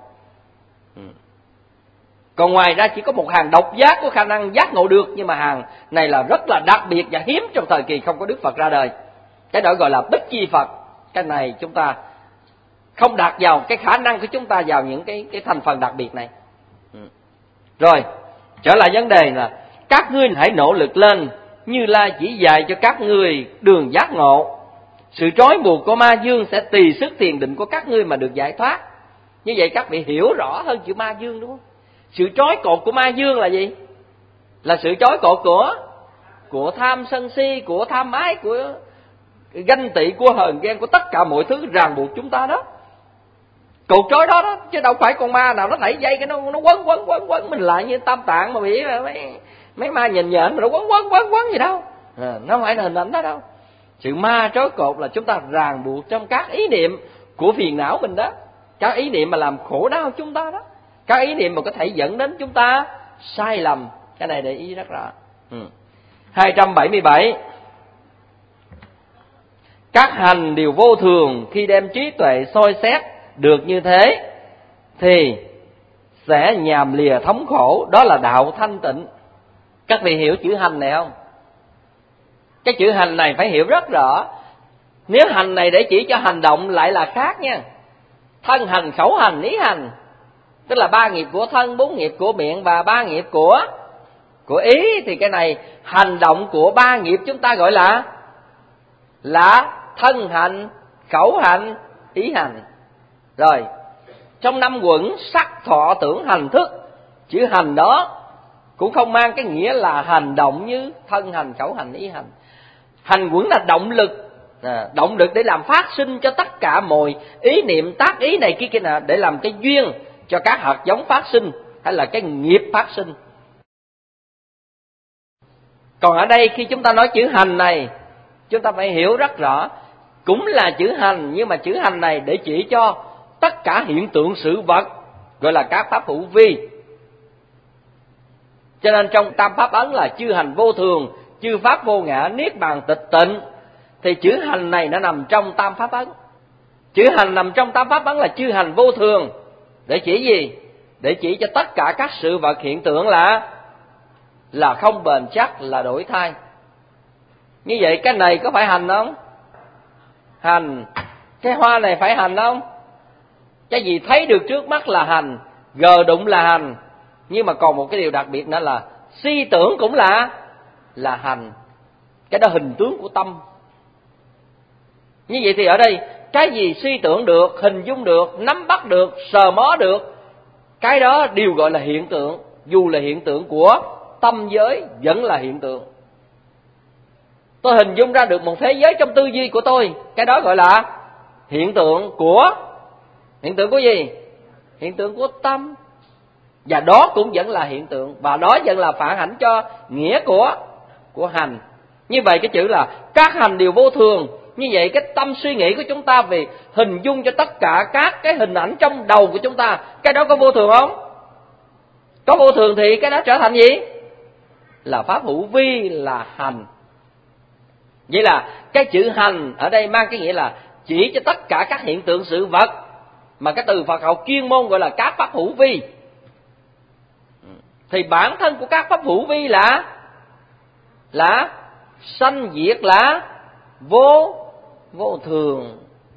Còn ngoài ra chỉ có một hàng độc giác có khả năng giác ngộ được, nhưng mà hàng này là rất là đặc biệt và hiếm trong thời kỳ không có Đức Phật ra đời. Cái đó gọi là Bích Chi Phật. Cái này chúng ta không đạt vào cái khả năng của chúng ta vào những cái, cái thành phần đặc biệt này. Rồi, trở lại vấn đề là các ngươi hãy nỗ lực lên, Như Lai chỉ dạy cho các ngươi đường giác ngộ. Sự trói buộc của ma dương sẽ tùy sức thiền định của các ngươi mà được giải thoát. Như vậy các vị hiểu rõ hơn chữ ma dương đúng không? Sự trói cột của ma dương là gì? Là sự trói cột của của tham sân si, của tham ái, của ganh tị, của hờn ghen, của tất cả mọi thứ ràng buộc chúng ta đó. Cột trói đó đó, chứ đâu phải con ma nào nó thảy dây cái nó nó quấn quấn quấn quấn mình lại như Tam Tạng mà bị mấy mấy ma nhìn nhện mà nó quấn quấn quấn quấn gì đâu. À, nó không phải là hình ảnh đó đâu. Sự ma trói cột là chúng ta ràng buộc trong các ý niệm của phiền não mình đó, các ý niệm mà làm khổ đau chúng ta đó, các ý niệm mà có thể dẫn đến chúng ta sai lầm. Cái này để ý rất rõ. ừ. hai trăm bảy mươi bảy. Các hành đều vô thường, khi đem trí tuệ soi xét được như thế thì sẽ nhàm lìa thống khổ. Đó là đạo thanh tịnh. Các vị hiểu chữ hành này không? Cái chữ hành này phải hiểu rất rõ. Nếu hành này để chỉ cho hành động lại là khác nha. Thân hành, khẩu hành, ý hành, tức là ba nghiệp của thân, bốn nghiệp của miệng và ba nghiệp của của ý. Thì cái này hành động của ba nghiệp chúng ta gọi là là thân hành, khẩu hành, ý hành. Rồi, trong năm quẩn sắc thọ tưởng hành thức, chữ hành đó cũng không mang cái nghĩa là hành động như thân hành, khẩu hành, ý hành. Hành vẫn là động lực, à, động lực để làm phát sinh cho tất cả mọi ý niệm, tác ý này kia kia nè, để làm cái duyên cho các hạt giống phát sinh hay là cái nghiệp phát sinh. Còn ở đây khi chúng ta nói chữ hành này, chúng ta phải hiểu rất rõ, cũng là chữ hành, nhưng mà chữ hành này để chỉ cho tất cả hiện tượng sự vật, gọi là các pháp hữu vi. Cho nên trong tam pháp ấn là chư hành vô thường, chư pháp vô ngã, niết bàn tịch tịnh, thì chữ hành này nó nằm trong tam pháp ấn. Chữ hành nằm trong tam pháp ấn là chư hành vô thường, để chỉ gì? Để chỉ cho tất cả các sự vật hiện tượng là là không bền chắc, là đổi thay. Như vậy cái này có phải hành không? Hành. Cái hoa này phải hành không? Cái gì thấy được trước mắt là hành, gờ đụng là hành. Nhưng mà còn một cái điều đặc biệt nữa là suy tưởng cũng là là hành. Cái đó hình tướng của tâm. Như vậy thì ở đây cái gì suy tưởng được, hình dung được, nắm bắt được, sờ mó được, cái đó đều gọi là hiện tượng. Dù là hiện tượng của tâm giới vẫn là hiện tượng. Tôi hình dung ra được một thế giới trong tư duy của tôi, cái đó gọi là hiện tượng của hiện tượng của gì? Hiện tượng của tâm. Và đó cũng vẫn là hiện tượng, và đó vẫn là phản ảnh cho nghĩa của của hành. Như vậy cái chữ là các hành đều vô thường. Như vậy cái tâm suy nghĩ của chúng ta về hình dung cho tất cả các cái hình ảnh trong đầu của chúng ta, cái đó có vô thường không? Có vô thường thì cái đó trở thành gì? Là pháp hữu vi, là hành. Vậy là cái chữ hành ở đây mang cái nghĩa là chỉ cho tất cả các hiện tượng sự vật, mà cái từ Phật học chuyên môn gọi là các pháp hữu vi. Thì bản thân của các pháp hữu vi là là sanh diệt, là vô vô thường.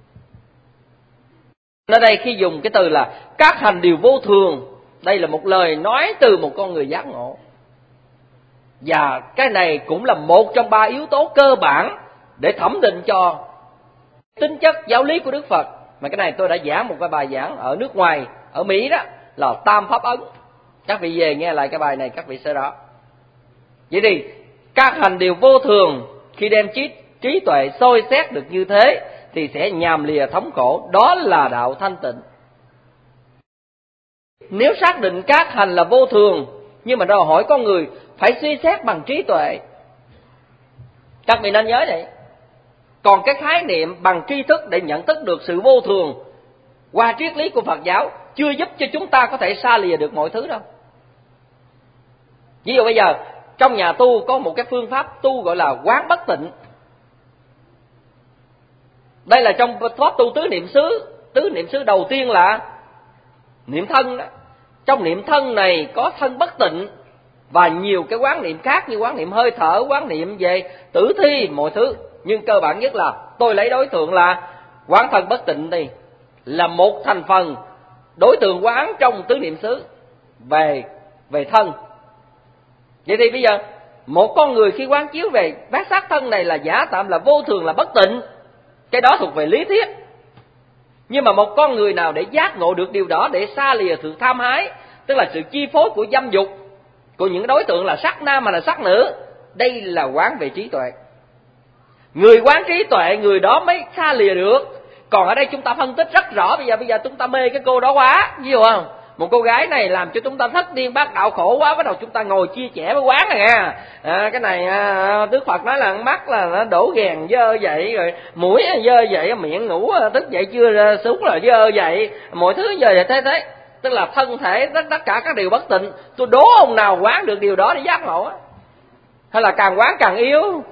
Ở đây khi dùng cái từ là các hành đều vô thường, đây là một lời nói từ một con người giác ngộ. Và cái này cũng là một trong ba yếu tố cơ bản để thẩm định cho tính chất giáo lý của Đức Phật. Mà cái này tôi đã giảng một cái bài giảng ở nước ngoài, ở Mỹ đó, là tam pháp ấn. Các vị về nghe lại cái bài này các vị sẽ rõ. Vậy thì các hành đều vô thường, khi đem trí, trí tuệ soi xét được như thế thì sẽ nhàm lìa thống khổ. Đó là đạo thanh tịnh. Nếu xác định các hành là vô thường, nhưng mà đòi hỏi con người phải suy xét bằng trí tuệ. Các vị nên nhớ vậy. Còn cái khái niệm bằng tri thức để nhận thức được sự vô thường qua triết lý của Phật giáo chưa giúp cho chúng ta có thể xa lìa được mọi thứ đâu. Ví dụ bây giờ trong nhà tu có một cái phương pháp tu gọi là quán bất tịnh. Đây là trong pháp tu tứ niệm xứ. Tứ niệm xứ đầu tiên là niệm thân đó. Trong niệm thân này có thân bất tịnh và nhiều cái quán niệm khác, như quán niệm hơi thở, quán niệm về tử thi, mọi thứ. Nhưng cơ bản nhất là tôi lấy đối tượng là quán thân bất tịnh đi, là một thành phần đối tượng quán trong tứ niệm xứ về về thân. Vậy thì bây giờ một con người khi quán chiếu về bát sát thân này là giả tạm, là vô thường, là bất tịnh, cái đó thuộc về lý thuyết. Nhưng mà một con người nào để giác ngộ được điều đó, để xa lìa sự tham ái, tức là sự chi phối của dâm dục, của những đối tượng là sắc nam mà là sắc nữ, đây là quán về trí tuệ. Người quán trí tuệ, người đó mới xa lìa được. Còn ở đây chúng ta phân tích rất rõ. Bây giờ bây giờ chúng ta mê cái cô đó quá, ví dụ không? Một cô gái này làm cho chúng ta thất điên bác đạo khổ quá, bắt đầu chúng ta ngồi chia sẻ với quán này nha. À, cái này à, Đức Phật nói là mắt là nó đổ ghèn dơ vậy, rồi mũi dơ vậy, miệng ngủ thức dậy chưa súng là dơ vậy, mọi thứ dơ vậy thế thế. Tức là thân thể tất, tất cả các điều bất tịnh. Tôi đố ông nào quán được điều đó để giác ngộ á? Hay là càng quán càng yếu?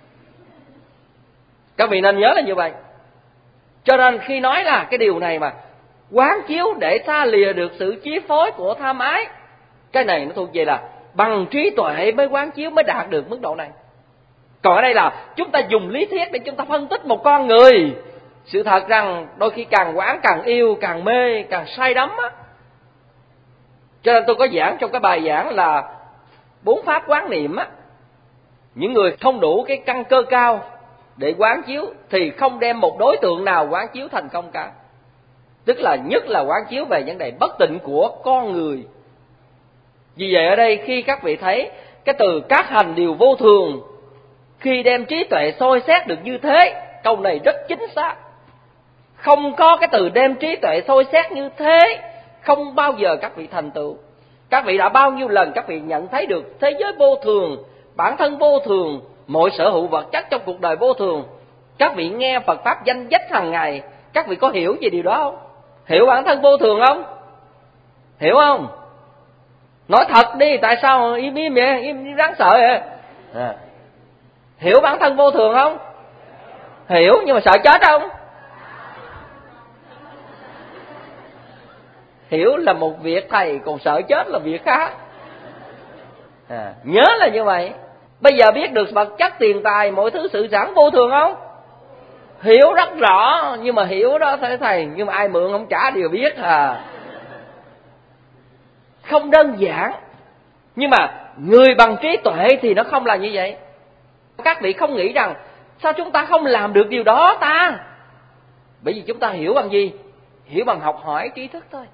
Các vị nên nhớ là như vậy. Cho nên khi nói là cái điều này mà quán chiếu để xa lìa được sự chi phối của tham ái, cái này nó thuộc về là bằng trí tuệ mới quán chiếu, mới đạt được mức độ này. Còn ở đây là chúng ta dùng lý thuyết để chúng ta phân tích một con người. Sự thật rằng đôi khi càng quán càng yêu, càng mê, càng say đắm á. Cho nên tôi có giảng trong cái bài giảng là bốn pháp quán niệm á. Những người không đủ cái căn cơ cao để quán chiếu thì không đem một đối tượng nào quán chiếu thành công cả. Tức là nhất là quán chiếu về vấn đề bất tịnh của con người. Vì vậy ở đây khi các vị thấy cái từ các hành đều vô thường, khi đem trí tuệ soi xét được như thế, câu này rất chính xác. Không có cái từ đem trí tuệ soi xét như thế, không bao giờ các vị thành tựu. Các vị đã bao nhiêu lần các vị nhận thấy được thế giới vô thường, bản thân vô thường, mọi sở hữu vật chất trong cuộc đời vô thường. Các vị nghe Phật Pháp danh dách hàng ngày, các vị có hiểu về điều đó không? Hiểu bản thân vô thường không? Hiểu không? Nói thật đi, tại sao im im vậy, im đáng sợ vậy? À. Hiểu bản thân vô thường không? Hiểu, nhưng mà sợ chết không? Hiểu là một việc thầy, còn sợ chết là việc khác. À, nhớ là như vậy. Bây giờ biết được vật chất, tiền tài, mọi thứ sự sản vô thường không? Hiểu rất rõ, nhưng mà hiểu đó thầy, thầy nhưng mà ai mượn không trả đều biết à. Không đơn giản. Nhưng mà người bằng trí tuệ thì nó không là như vậy. Các vị không nghĩ rằng sao chúng ta không làm được điều đó ta? Bởi vì chúng ta hiểu bằng gì? Hiểu bằng học hỏi trí thức thôi.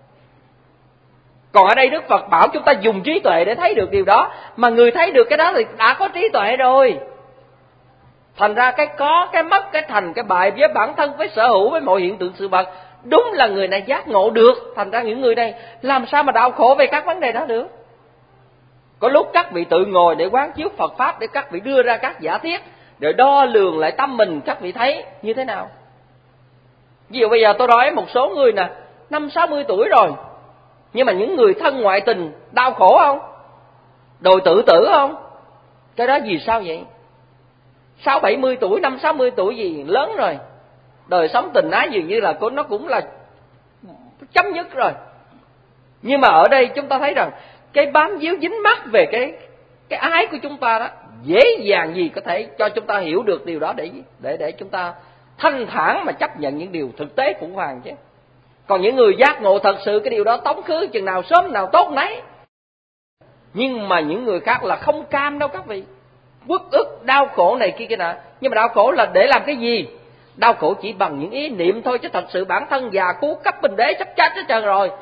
Còn ở đây Đức Phật bảo chúng ta dùng trí tuệ để thấy được điều đó. Mà người thấy được cái đó thì đã có trí tuệ rồi. Thành ra cái có, cái mất, cái thành, cái bại với bản thân, với sở hữu, với mọi hiện tượng sự vật, đúng là người này giác ngộ được. Thành ra những người này làm sao mà đau khổ về các vấn đề đó được. Có lúc các vị tự ngồi để quán chiếu Phật Pháp, để các vị đưa ra các giả thiết, để đo lường lại tâm mình, các vị thấy như thế nào. Ví dụ bây giờ tôi nói một số người nè, năm sáu mươi tuổi rồi, nhưng mà những người thân ngoại tình đau khổ không? Đòi tự tử không? Cái đó vì sao vậy? Sáu bảy mươi tuổi, năm sáu mươi tuổi gì lớn rồi, đời sống tình ái dường như là nó cũng là chấm dứt rồi. Nhưng mà ở đây chúng ta thấy rằng cái bám víu dính mắc về cái cái ái của chúng ta đó, dễ dàng gì có thể cho chúng ta hiểu được điều đó để để để chúng ta thanh thản mà chấp nhận những điều thực tế khủng hoảng chứ. Còn những người giác ngộ thật sự cái điều đó tống khứ chừng nào sớm nào tốt nấy. Nhưng mà những người khác là không cam đâu các vị. Uất ức, đau khổ này kia kia nọ. Nhưng mà đau khổ là để làm cái gì? Đau khổ chỉ bằng những ý niệm thôi, chứ thật sự bản thân già cú cấp bình đế sắp chết hết trơn rồi.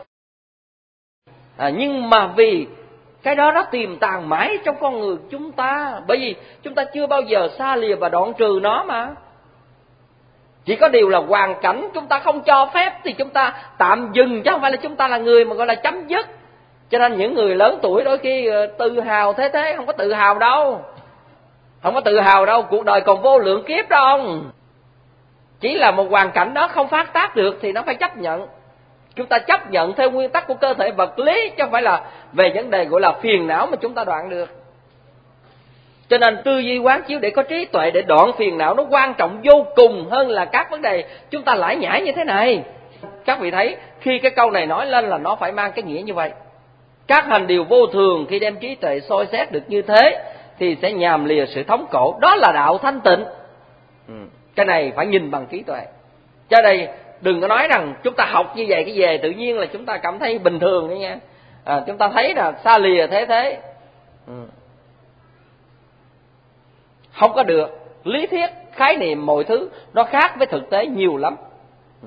À, nhưng mà vì cái đó nó tiềm tàng mãi trong con người chúng ta. Bởi vì chúng ta chưa bao giờ xa lìa và đoạn trừ nó mà. Chỉ có điều là hoàn cảnh chúng ta không cho phép thì chúng ta tạm dừng, chứ không phải là chúng ta là người mà gọi là chấm dứt. Cho nên những người lớn tuổi đôi khi tự hào thế thế, không có tự hào đâu. Không có tự hào đâu, cuộc đời còn vô lượng kiếp đâu. Chỉ là một hoàn cảnh đó không phát tác được thì nó phải chấp nhận. Chúng ta chấp nhận theo nguyên tắc của cơ thể vật lý, chứ không phải là về vấn đề gọi là phiền não mà chúng ta đoạn được. Cho nên tư duy quán chiếu để có trí tuệ để đoạn phiền não nó quan trọng vô cùng hơn là các vấn đề chúng ta lải nhải như thế này. Các vị thấy khi cái câu này nói lên là nó phải mang cái nghĩa như vậy. Các hành điều vô thường, khi đem trí tuệ soi xét được như thế thì sẽ nhàm lìa sự thống khổ. Đó là đạo thanh tịnh. Ừ. Cái này phải nhìn bằng trí tuệ. Cho đây đừng có nói rằng chúng ta học như vậy cái về tự nhiên là chúng ta cảm thấy bình thường đấy nha. À, chúng ta thấy là xa lìa thế thế. Ừ. Không có được. Lý thuyết, khái niệm mọi thứ nó khác với thực tế nhiều lắm. Ừ.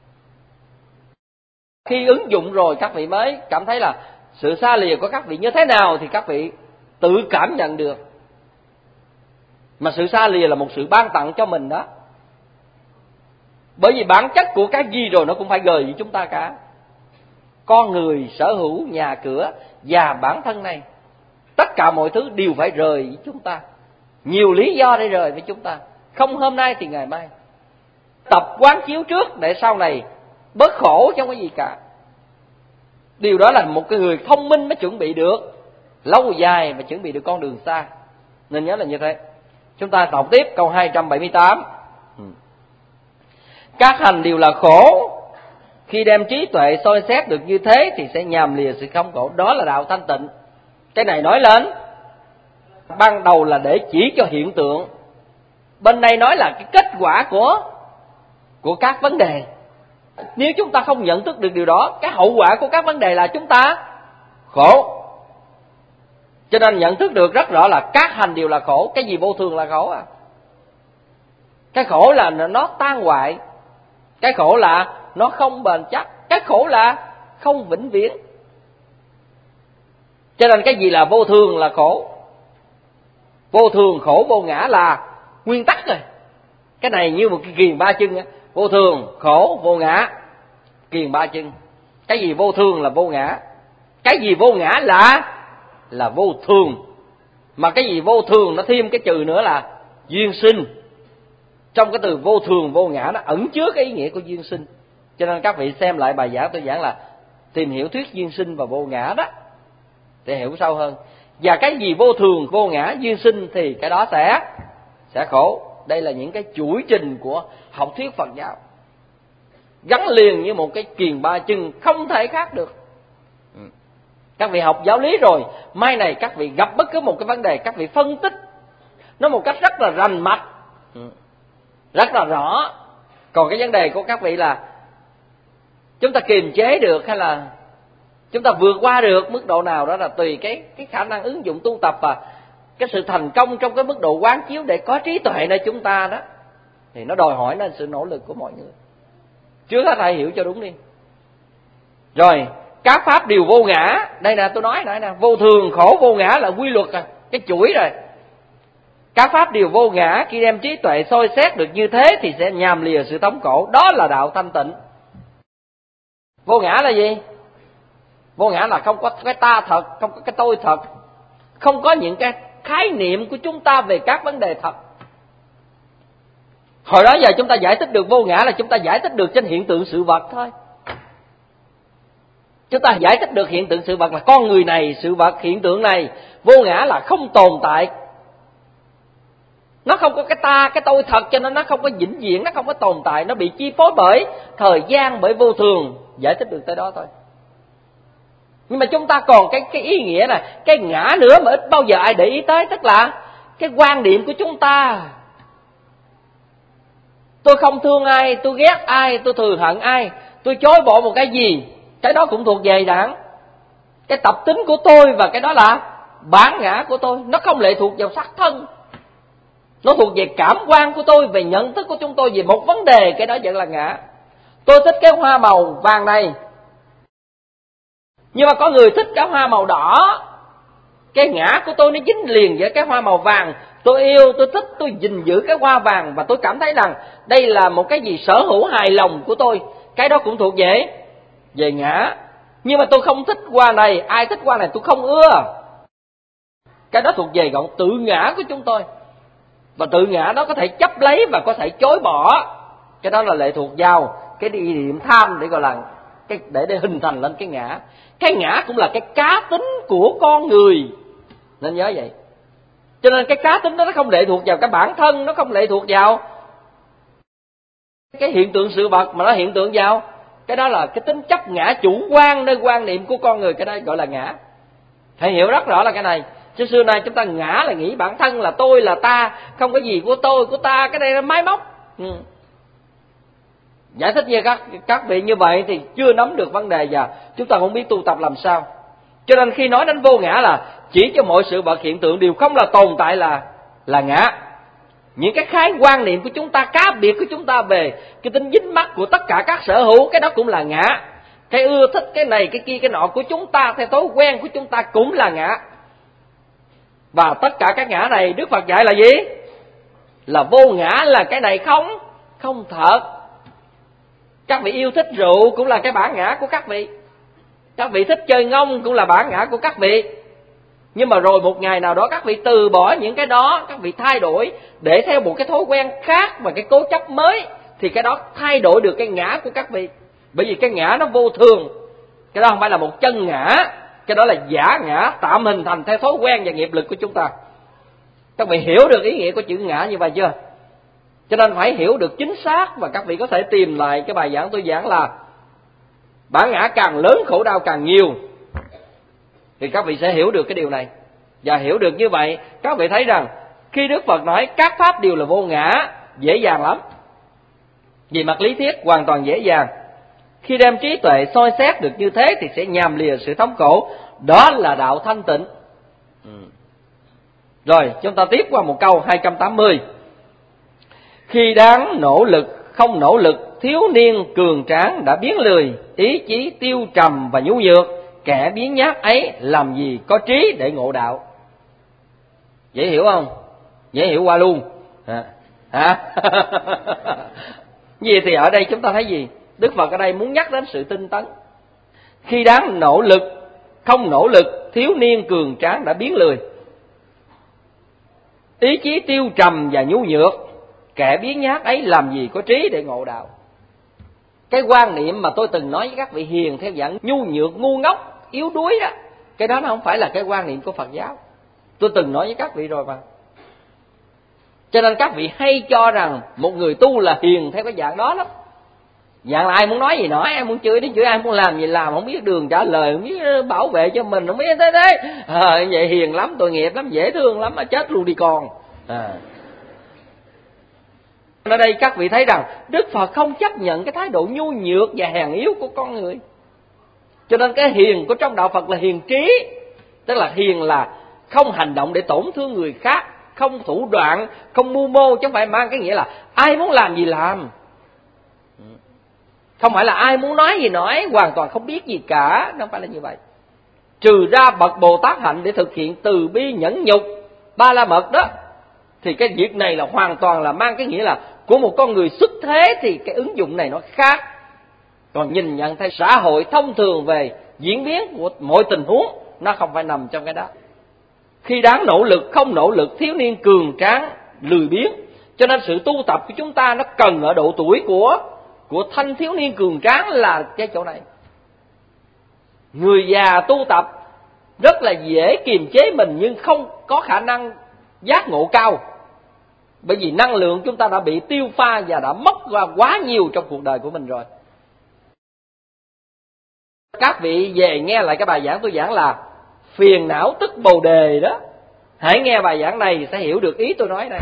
Khi ứng dụng rồi các vị mới cảm thấy là sự xa lìa của các vị như thế nào thì các vị tự cảm nhận được. Mà sự xa lìa là một sự ban tặng cho mình đó. Bởi vì bản chất của cái gì rồi nó cũng phải gời với chúng ta cả. Con người, sở hữu, nhà cửa và bản thân này, tất cả mọi thứ đều phải rời với chúng ta. Nhiều lý do để rời với chúng ta. Không hôm nay thì ngày mai. Tập quán chiếu trước để sau này bớt khổ trong cái gì cả. Điều đó là một cái người thông minh mới chuẩn bị được. Lâu dài mà chuẩn bị được con đường xa. Nên nhớ là như thế. Chúng ta đọc tiếp câu hai trăm bảy mươi tám. Các hành đều là khổ. Khi đem trí tuệ soi xét được như thế thì sẽ nhàm lìa sự không khổ. Đó là đạo thanh tịnh. Cái này nói lên ban đầu là để chỉ cho hiện tượng. Bên đây nói là cái kết quả của của các vấn đề. Nếu chúng ta không nhận thức được điều đó, cái hậu quả của các vấn đề là chúng ta khổ. Cho nên nhận thức được rất rõ là các hành đều là khổ. Cái gì vô thường là khổ à? Cái khổ là nó tan hoại. Cái khổ là nó không bền chắc. Cái khổ là không vĩnh viễn. Cho nên cái gì là vô thường là khổ. Vô thường, khổ, vô ngã là nguyên tắc rồi. Cái này như một cái kiền ba chân á. Vô thường, khổ, vô ngã, kiền ba chân. Cái gì vô thường là vô ngã. Cái gì vô ngã là là vô thường. Mà cái gì vô thường nó thêm cái trừ nữa là duyên sinh. Trong cái từ vô thường, vô ngã nó ẩn chứa cái ý nghĩa của duyên sinh. Cho nên các vị xem lại bài giảng tôi giảng là tìm hiểu thuyết duyên sinh và vô ngã đó, để hiểu sâu hơn. Và cái gì vô thường, vô ngã, duyên sinh thì cái đó sẽ sẽ khổ. Đây là những cái chuỗi trình của học thuyết Phật giáo, gắn liền như một cái kiền ba chân, không thể khác được. Các vị học giáo lý rồi, mai này các vị gặp bất cứ một cái vấn đề, các vị phân tích nó một cách rất là rành mạch, rất là rõ. Còn cái vấn đề của các vị là chúng ta kiềm chế được hay là chúng ta vượt qua được mức độ nào, đó là tùy cái cái khả năng ứng dụng tu tập và cái sự thành công trong cái mức độ quán chiếu để có trí tuệ nơi chúng ta đó, thì nó đòi hỏi nên sự nỗ lực của mọi người. Trước hết hãy hiểu cho đúng đi. Rồi, các pháp đều vô ngã. Đây nè, tôi nói nãy nè, vô thường, khổ, vô ngã là quy luật rồi, cái chuỗi rồi. Các pháp đều vô ngã, khi đem trí tuệ soi xét được như thế thì sẽ nhàm lìa sự thống khổ. Đó là đạo thanh tịnh. Vô ngã là gì? Vô ngã là không có cái ta thật, không có cái tôi thật, không có những cái khái niệm của chúng ta về các vấn đề thật. Hồi đó giờ chúng ta giải thích được vô ngã là chúng ta giải thích được trên hiện tượng sự vật thôi. Chúng ta giải thích được hiện tượng sự vật là con người này, sự vật, hiện tượng này. Vô ngã là không tồn tại. Nó không có cái ta, cái tôi thật, cho nên nó không có vĩnh viễn, nó không có tồn tại. Nó bị chi phối bởi thời gian, bởi vô thường. Giải thích được tới đó thôi. Nhưng mà chúng ta còn cái, cái ý nghĩa này, cái ngã nữa mà ít bao giờ ai để ý tới. Tức là cái quan điểm của chúng ta. Tôi không thương ai, tôi ghét ai, tôi thường hận ai, tôi chối bỏ một cái gì, cái đó cũng thuộc về đảng. Cái tập tính của tôi và cái đó là bản ngã của tôi. Nó không lệ thuộc vào sắc thân. Nó thuộc về cảm quan của tôi, về nhận thức của chúng tôi về một vấn đề, cái đó vẫn là ngã. Tôi thích cái hoa màu vàng này, nhưng mà có người thích cái hoa màu đỏ. Cái ngã của tôi nó dính liền với cái hoa màu vàng. Tôi yêu, tôi thích, tôi gìn giữ cái hoa vàng, và tôi cảm thấy rằng đây là một cái gì sở hữu hài lòng của tôi. Cái đó cũng thuộc về về ngã. Nhưng mà tôi không thích hoa này, ai thích hoa này tôi không ưa. Cái đó thuộc về gọn tự ngã của chúng tôi. Và tự ngã đó có thể chấp lấy và có thể chối bỏ. Cái đó là lệ thuộc vào cái ý niệm tham, để gọi là cái để để hình thành lên cái ngã. Cái ngã cũng là cái cá tính của con người, nên nhớ vậy. Cho nên cái cá tính đó nó không lệ thuộc vào cái bản thân, nó không lệ thuộc vào cái hiện tượng sự vật, mà nó hiện tượng vào cái đó là cái tính chấp ngã chủ quan nơi quan niệm của con người. Cái đó gọi là ngã. Phải hiểu rất rõ là cái này. Chứ xưa nay chúng ta ngã là nghĩ bản thân là tôi, là ta, không có gì của tôi, của ta, cái này là máy móc. Ừ. Giải thích như các các vị như vậy thì chưa nắm được vấn đề, và chúng ta không biết tu tập làm sao. Cho nên khi nói đến vô ngã là chỉ cho mọi sự vật hiện tượng đều không là tồn tại là là ngã. Những cái khái quan niệm của chúng ta, cá biệt của chúng ta về cái tính dính mắc của tất cả các sở hữu, cái đó cũng là ngã. Cái ưa thích cái này, cái kia, cái nọ của chúng ta theo thói quen của chúng ta cũng là ngã. Và tất cả các ngã này Đức Phật dạy là gì? Là vô ngã, là cái này không, không thật. Các vị yêu thích rượu cũng là cái bản ngã của các vị. Các vị thích chơi ngông cũng là bản ngã của các vị. Nhưng mà rồi một ngày nào đó các vị từ bỏ những cái đó, các vị thay đổi để theo một cái thói quen khác và cái cố chấp mới, thì cái đó thay đổi được cái ngã của các vị. Bởi vì cái ngã nó vô thường. Cái đó không phải là một chân ngã, cái đó là giả ngã tạm hình thành theo thói quen và nghiệp lực của chúng ta. Các vị hiểu được ý nghĩa của chữ ngã như vậy chưa? Cho nên phải hiểu được chính xác, và các vị có thể tìm lại cái bài giảng tôi giảng là bản ngã càng lớn khổ đau càng nhiều, thì các vị sẽ hiểu được cái điều này. Và hiểu được như vậy, các vị thấy rằng khi Đức Phật nói các pháp đều là vô ngã, dễ dàng lắm. Vì mặt lý thuyết hoàn toàn dễ dàng. Khi đem trí tuệ soi xét được như thế thì sẽ nhàm lìa sự thống khổ. Đó là đạo thanh tịnh. ừ. Rồi chúng ta tiếp qua một câu hai trăm tám mươi. Khi đáng nỗ lực không nỗ lực, thiếu niên cường tráng đã biến lười, ý chí tiêu trầm và nhu nhược. kẻ biếng nhác ấy làm gì có trí để ngộ đạo. Dễ hiểu không? Dễ hiểu qua luôn hả? Hả? Gì thì ở đây chúng ta thấy gì? Đức Phật ở đây muốn nhắc đến sự tinh tấn. Khi đáng nỗ lực, không nỗ lực, thiếu niên cường tráng đã biến lười. Ý chí tiêu trầm và nhu nhược, kẻ biếng nhác ấy làm gì có trí để ngộ đạo. Cái quan niệm mà tôi từng nói với các vị hiền theo dạng nhu nhược, ngu ngốc, yếu đuối đó, cái đó nó không phải là cái quan niệm của Phật giáo. Tôi từng nói với các vị rồi mà. Cho nên các vị hay cho rằng một người tu là hiền theo cái dạng đó lắm. Dạng là ai muốn nói gì nói, ai muốn chửi đến chửi, ai muốn làm gì làm, không biết đường trả lời, không biết bảo vệ cho mình, không biết thế thế. À, vậy hiền lắm, tội nghiệp lắm, dễ thương lắm, mà chết luôn đi con. À. Ở đây các vị thấy rằng Đức Phật không chấp nhận cái thái độ nhu nhược và hèn yếu của con người. Cho nên cái hiền của trong đạo Phật là hiền trí. Tức là hiền là không hành động để tổn thương người khác, không thủ đoạn, không mưu mô, chứ không phải mang cái nghĩa là ai muốn làm gì làm. Không phải là ai muốn nói gì nói, hoàn toàn không biết gì cả, không phải là như vậy. Trừ ra bậc Bồ Tát hạnh để thực hiện từ bi nhẫn nhục, ba la mật đó, thì cái việc này là hoàn toàn là mang cái nghĩa là của một con người xuất thế, thì cái ứng dụng này nó khác. Còn nhìn nhận theo xã hội thông thường về diễn biến của mọi tình huống, nó không phải nằm trong cái đó. Khi đáng nỗ lực, không nỗ lực, thiếu niên cường tráng, lười biếng. Cho nên sự tu tập của chúng ta nó cần ở độ tuổi của của thanh thiếu niên cường tráng là cái chỗ này. Người già tu tập rất là dễ kiềm chế mình, nhưng không có khả năng giác ngộ cao. Bởi vì năng lượng chúng ta đã bị tiêu pha và đã mất qua quá nhiều trong cuộc đời của mình rồi. Các vị về nghe lại cái bài giảng tôi giảng là phiền não tức bồ đề đó. Hãy nghe bài giảng này thì sẽ hiểu được ý tôi nói đây.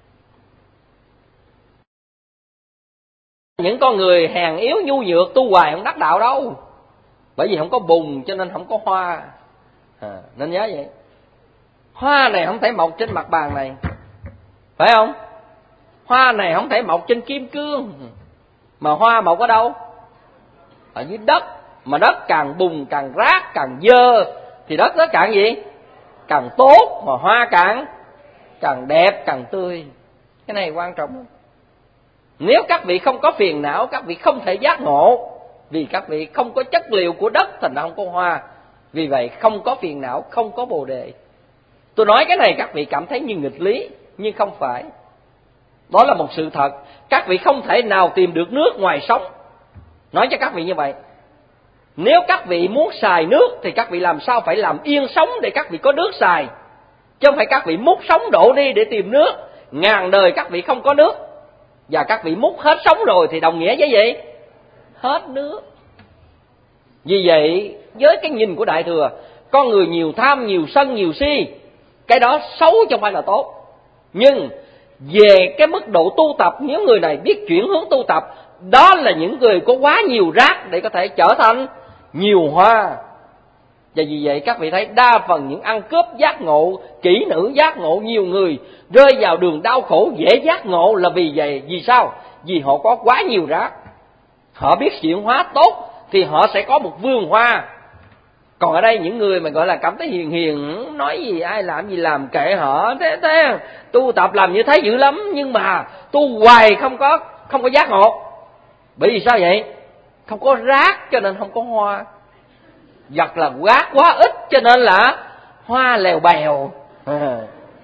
Những con người hèn yếu nhu nhược tu hoài không đắc đạo đâu. Bởi vì không có bùn cho nên không có hoa. À, nên nhớ vậy. Hoa này không thể mọc trên mặt bàn này, phải không? Hoa này không thể mọc trên kim cương. Mà hoa mọc ở đâu? Ở dưới đất. Mà đất càng bùn, càng rác, càng dơ, thì đất nó càng gì? Càng tốt. Mà hoa càng càng đẹp, càng tươi. Cái này quan trọng. Nếu các vị không có phiền não, các vị không thể giác ngộ. Vì các vị không có chất liệu của đất, thành ra không có hoa. Vì vậy không có phiền não, không có bồ đề. Tôi nói cái này các vị cảm thấy như nghịch lý, nhưng không phải. Đó là một sự thật. Các vị không thể nào tìm được nước ngoài sông. Nói cho các vị như vậy. Nếu các vị muốn xài nước thì các vị làm sao phải làm yên sóng để các vị có nước xài. Chứ không phải các vị múc sóng đổ đi để tìm nước. Ngàn đời các vị không có nước. Và các vị múc hết sóng rồi thì đồng nghĩa với gì? Hết nước. Vì vậy, với cái nhìn của Đại Thừa, con người nhiều tham, nhiều sân, nhiều si, cái đó xấu chứ không phải là tốt. Nhưng về cái mức độ tu tập, những người này biết chuyển hướng tu tập, đó là những người có quá nhiều rác để có thể trở thành nhiều hoa. Và vì vậy các vị thấy đa phần những ăn cướp giác ngộ, kỹ nữ giác ngộ, nhiều người rơi vào đường đau khổ dễ giác ngộ là vì vậy. Vì sao? Vì họ có quá nhiều rác. Họ biết chuyển hóa tốt thì họ sẽ có một vườn hoa. Còn ở đây những người mà gọi là cảm thấy hiền hiền, nói gì ai làm gì làm kệ họ, thế thế tu tập làm như thế dữ lắm, nhưng mà tu hoài không có không có giác ngộ. Bởi vì sao vậy? Không có rác cho nên không có hoa. Vật là rác quá ít cho nên là hoa lèo bèo. À.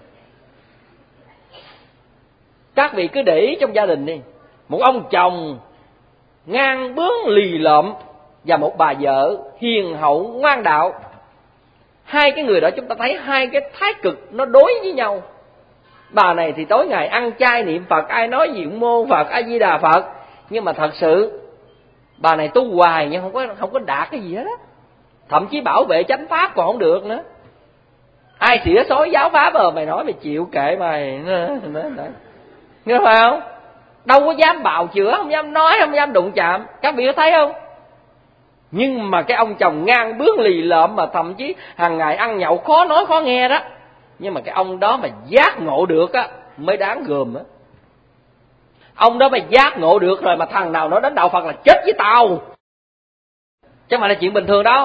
Các vị cứ để ý trong gia đình đi, một ông chồng ngang bướng lì lợm và một bà vợ hiền hậu ngoan đạo. Hai cái người đó chúng ta thấy hai cái thái cực nó đối với nhau. Bà này thì tối ngày ăn chay niệm Phật, ai nói gì cũng mô Phật, A Di Đà Phật, nhưng mà thật sự bà này tu hoài nhưng không có không có đạt cái gì hết á. Thậm chí bảo vệ chánh pháp còn không được nữa. Ai xỉa xói giáo pháp rồi mày nói mày chịu kệ mày. Nghe phải không? Đâu có dám bào chữa, không dám nói, không dám đụng chạm. Các vị có thấy không? Nhưng mà cái ông chồng ngang bướng lì lợm mà thậm chí hàng ngày ăn nhậu khó nói khó nghe đó. Nhưng mà cái ông đó mà giác ngộ được á mới đáng gờm á. Ông đó mà giác ngộ được rồi mà thằng nào nói đến đạo Phật là chết với tao. Chứ không phải là chuyện bình thường đâu.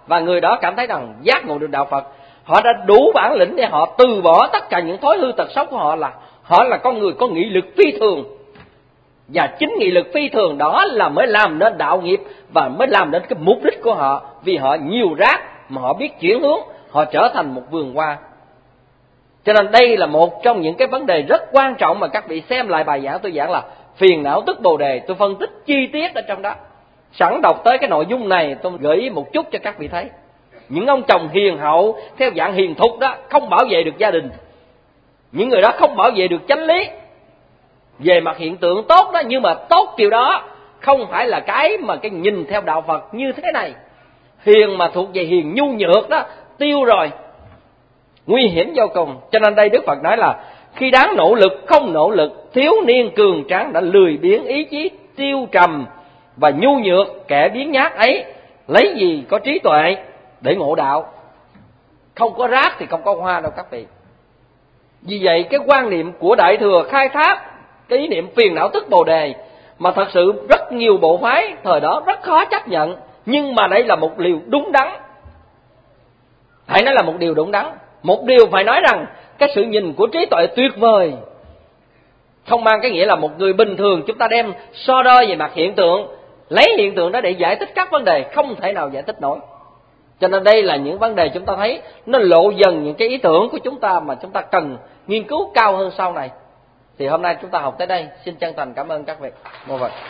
và người đó cảm thấy rằng giác ngộ được đạo Phật, họ đã đủ bản lĩnh để họ từ bỏ tất cả những thói hư tật xấu của họ, là họ là con người có nghị lực phi thường. Và chính nghị lực phi thường đó là mới làm nên đạo nghiệp và mới làm nên cái mục đích của họ. Vì họ nhiều rác mà họ biết chuyển hướng, họ trở thành một vườn hoa. Cho nên đây là một trong những cái vấn đề rất quan trọng mà các vị xem lại bài giảng tôi giảng là phiền não tức Bồ Đề. Tôi phân tích chi tiết ở trong đó. Sẵn đọc tới cái nội dung này tôi gợi ý một chút cho các vị thấy. Những ông chồng hiền hậu theo dạng hiền thục đó không bảo vệ được gia đình. Những người đó không bảo vệ được chánh lý. Về mặt hiện tượng tốt đó, nhưng mà tốt kiểu đó không phải là cái mà cái nhìn theo đạo Phật như thế này. Hiền mà thuộc về hiền nhu nhược đó, tiêu rồi, nguy hiểm vô cùng. Cho nên đây Đức Phật nói là khi đáng nỗ lực không nỗ lực, thiếu niên cường tráng đã lười biếng, ý chí tiêu trầm và nhu nhược, kẻ biếng nhác ấy lấy gì có trí tuệ để ngộ đạo. Không có rác thì không có hoa đâu các vị. Vì vậy cái quan niệm của Đại Thừa khai thác cái ý niệm phiền não tức Bồ Đề mà thật sự rất nhiều bộ phái thời đó rất khó chấp nhận. Nhưng mà đây là một điều đúng đắn. Phải nói là một điều đúng đắn. Một điều phải nói rằng cái sự nhìn của trí tuệ tuyệt vời không mang cái nghĩa là một người bình thường chúng ta đem so đo về mặt hiện tượng, lấy hiện tượng đó để giải thích các vấn đề không thể nào giải thích nổi. Cho nên đây là những vấn đề chúng ta thấy nó lộ dần những cái ý tưởng của chúng ta mà chúng ta cần nghiên cứu cao hơn sau này. Thì hôm nay chúng ta học tới đây. Xin chân thành cảm ơn các vị. Mô Phật.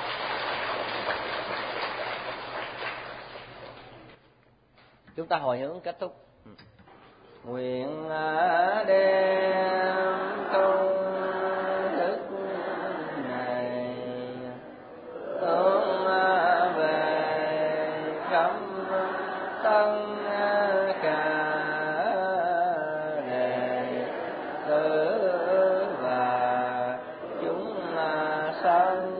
Chúng ta hồi hướng kết thúc. Nguyện đem công đức này hướng về khắp tân cả đệ tử và chúng sanh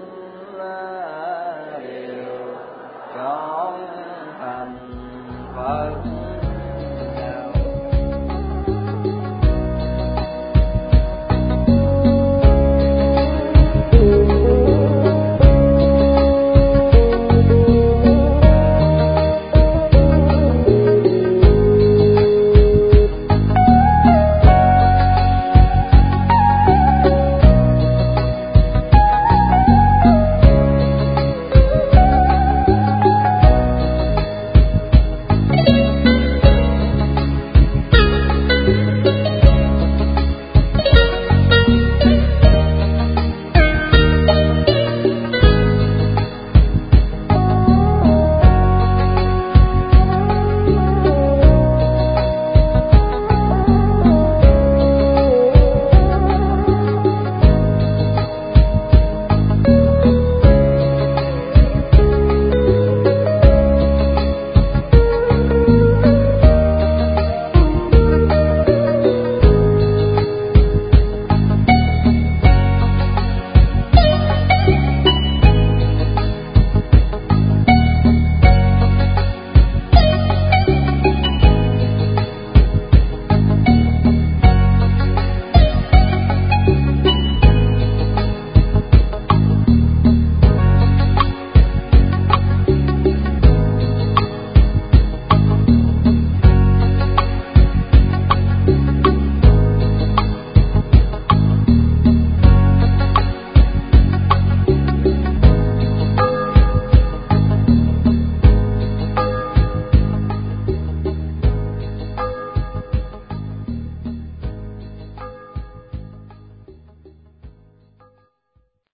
đều chọn thành Phật.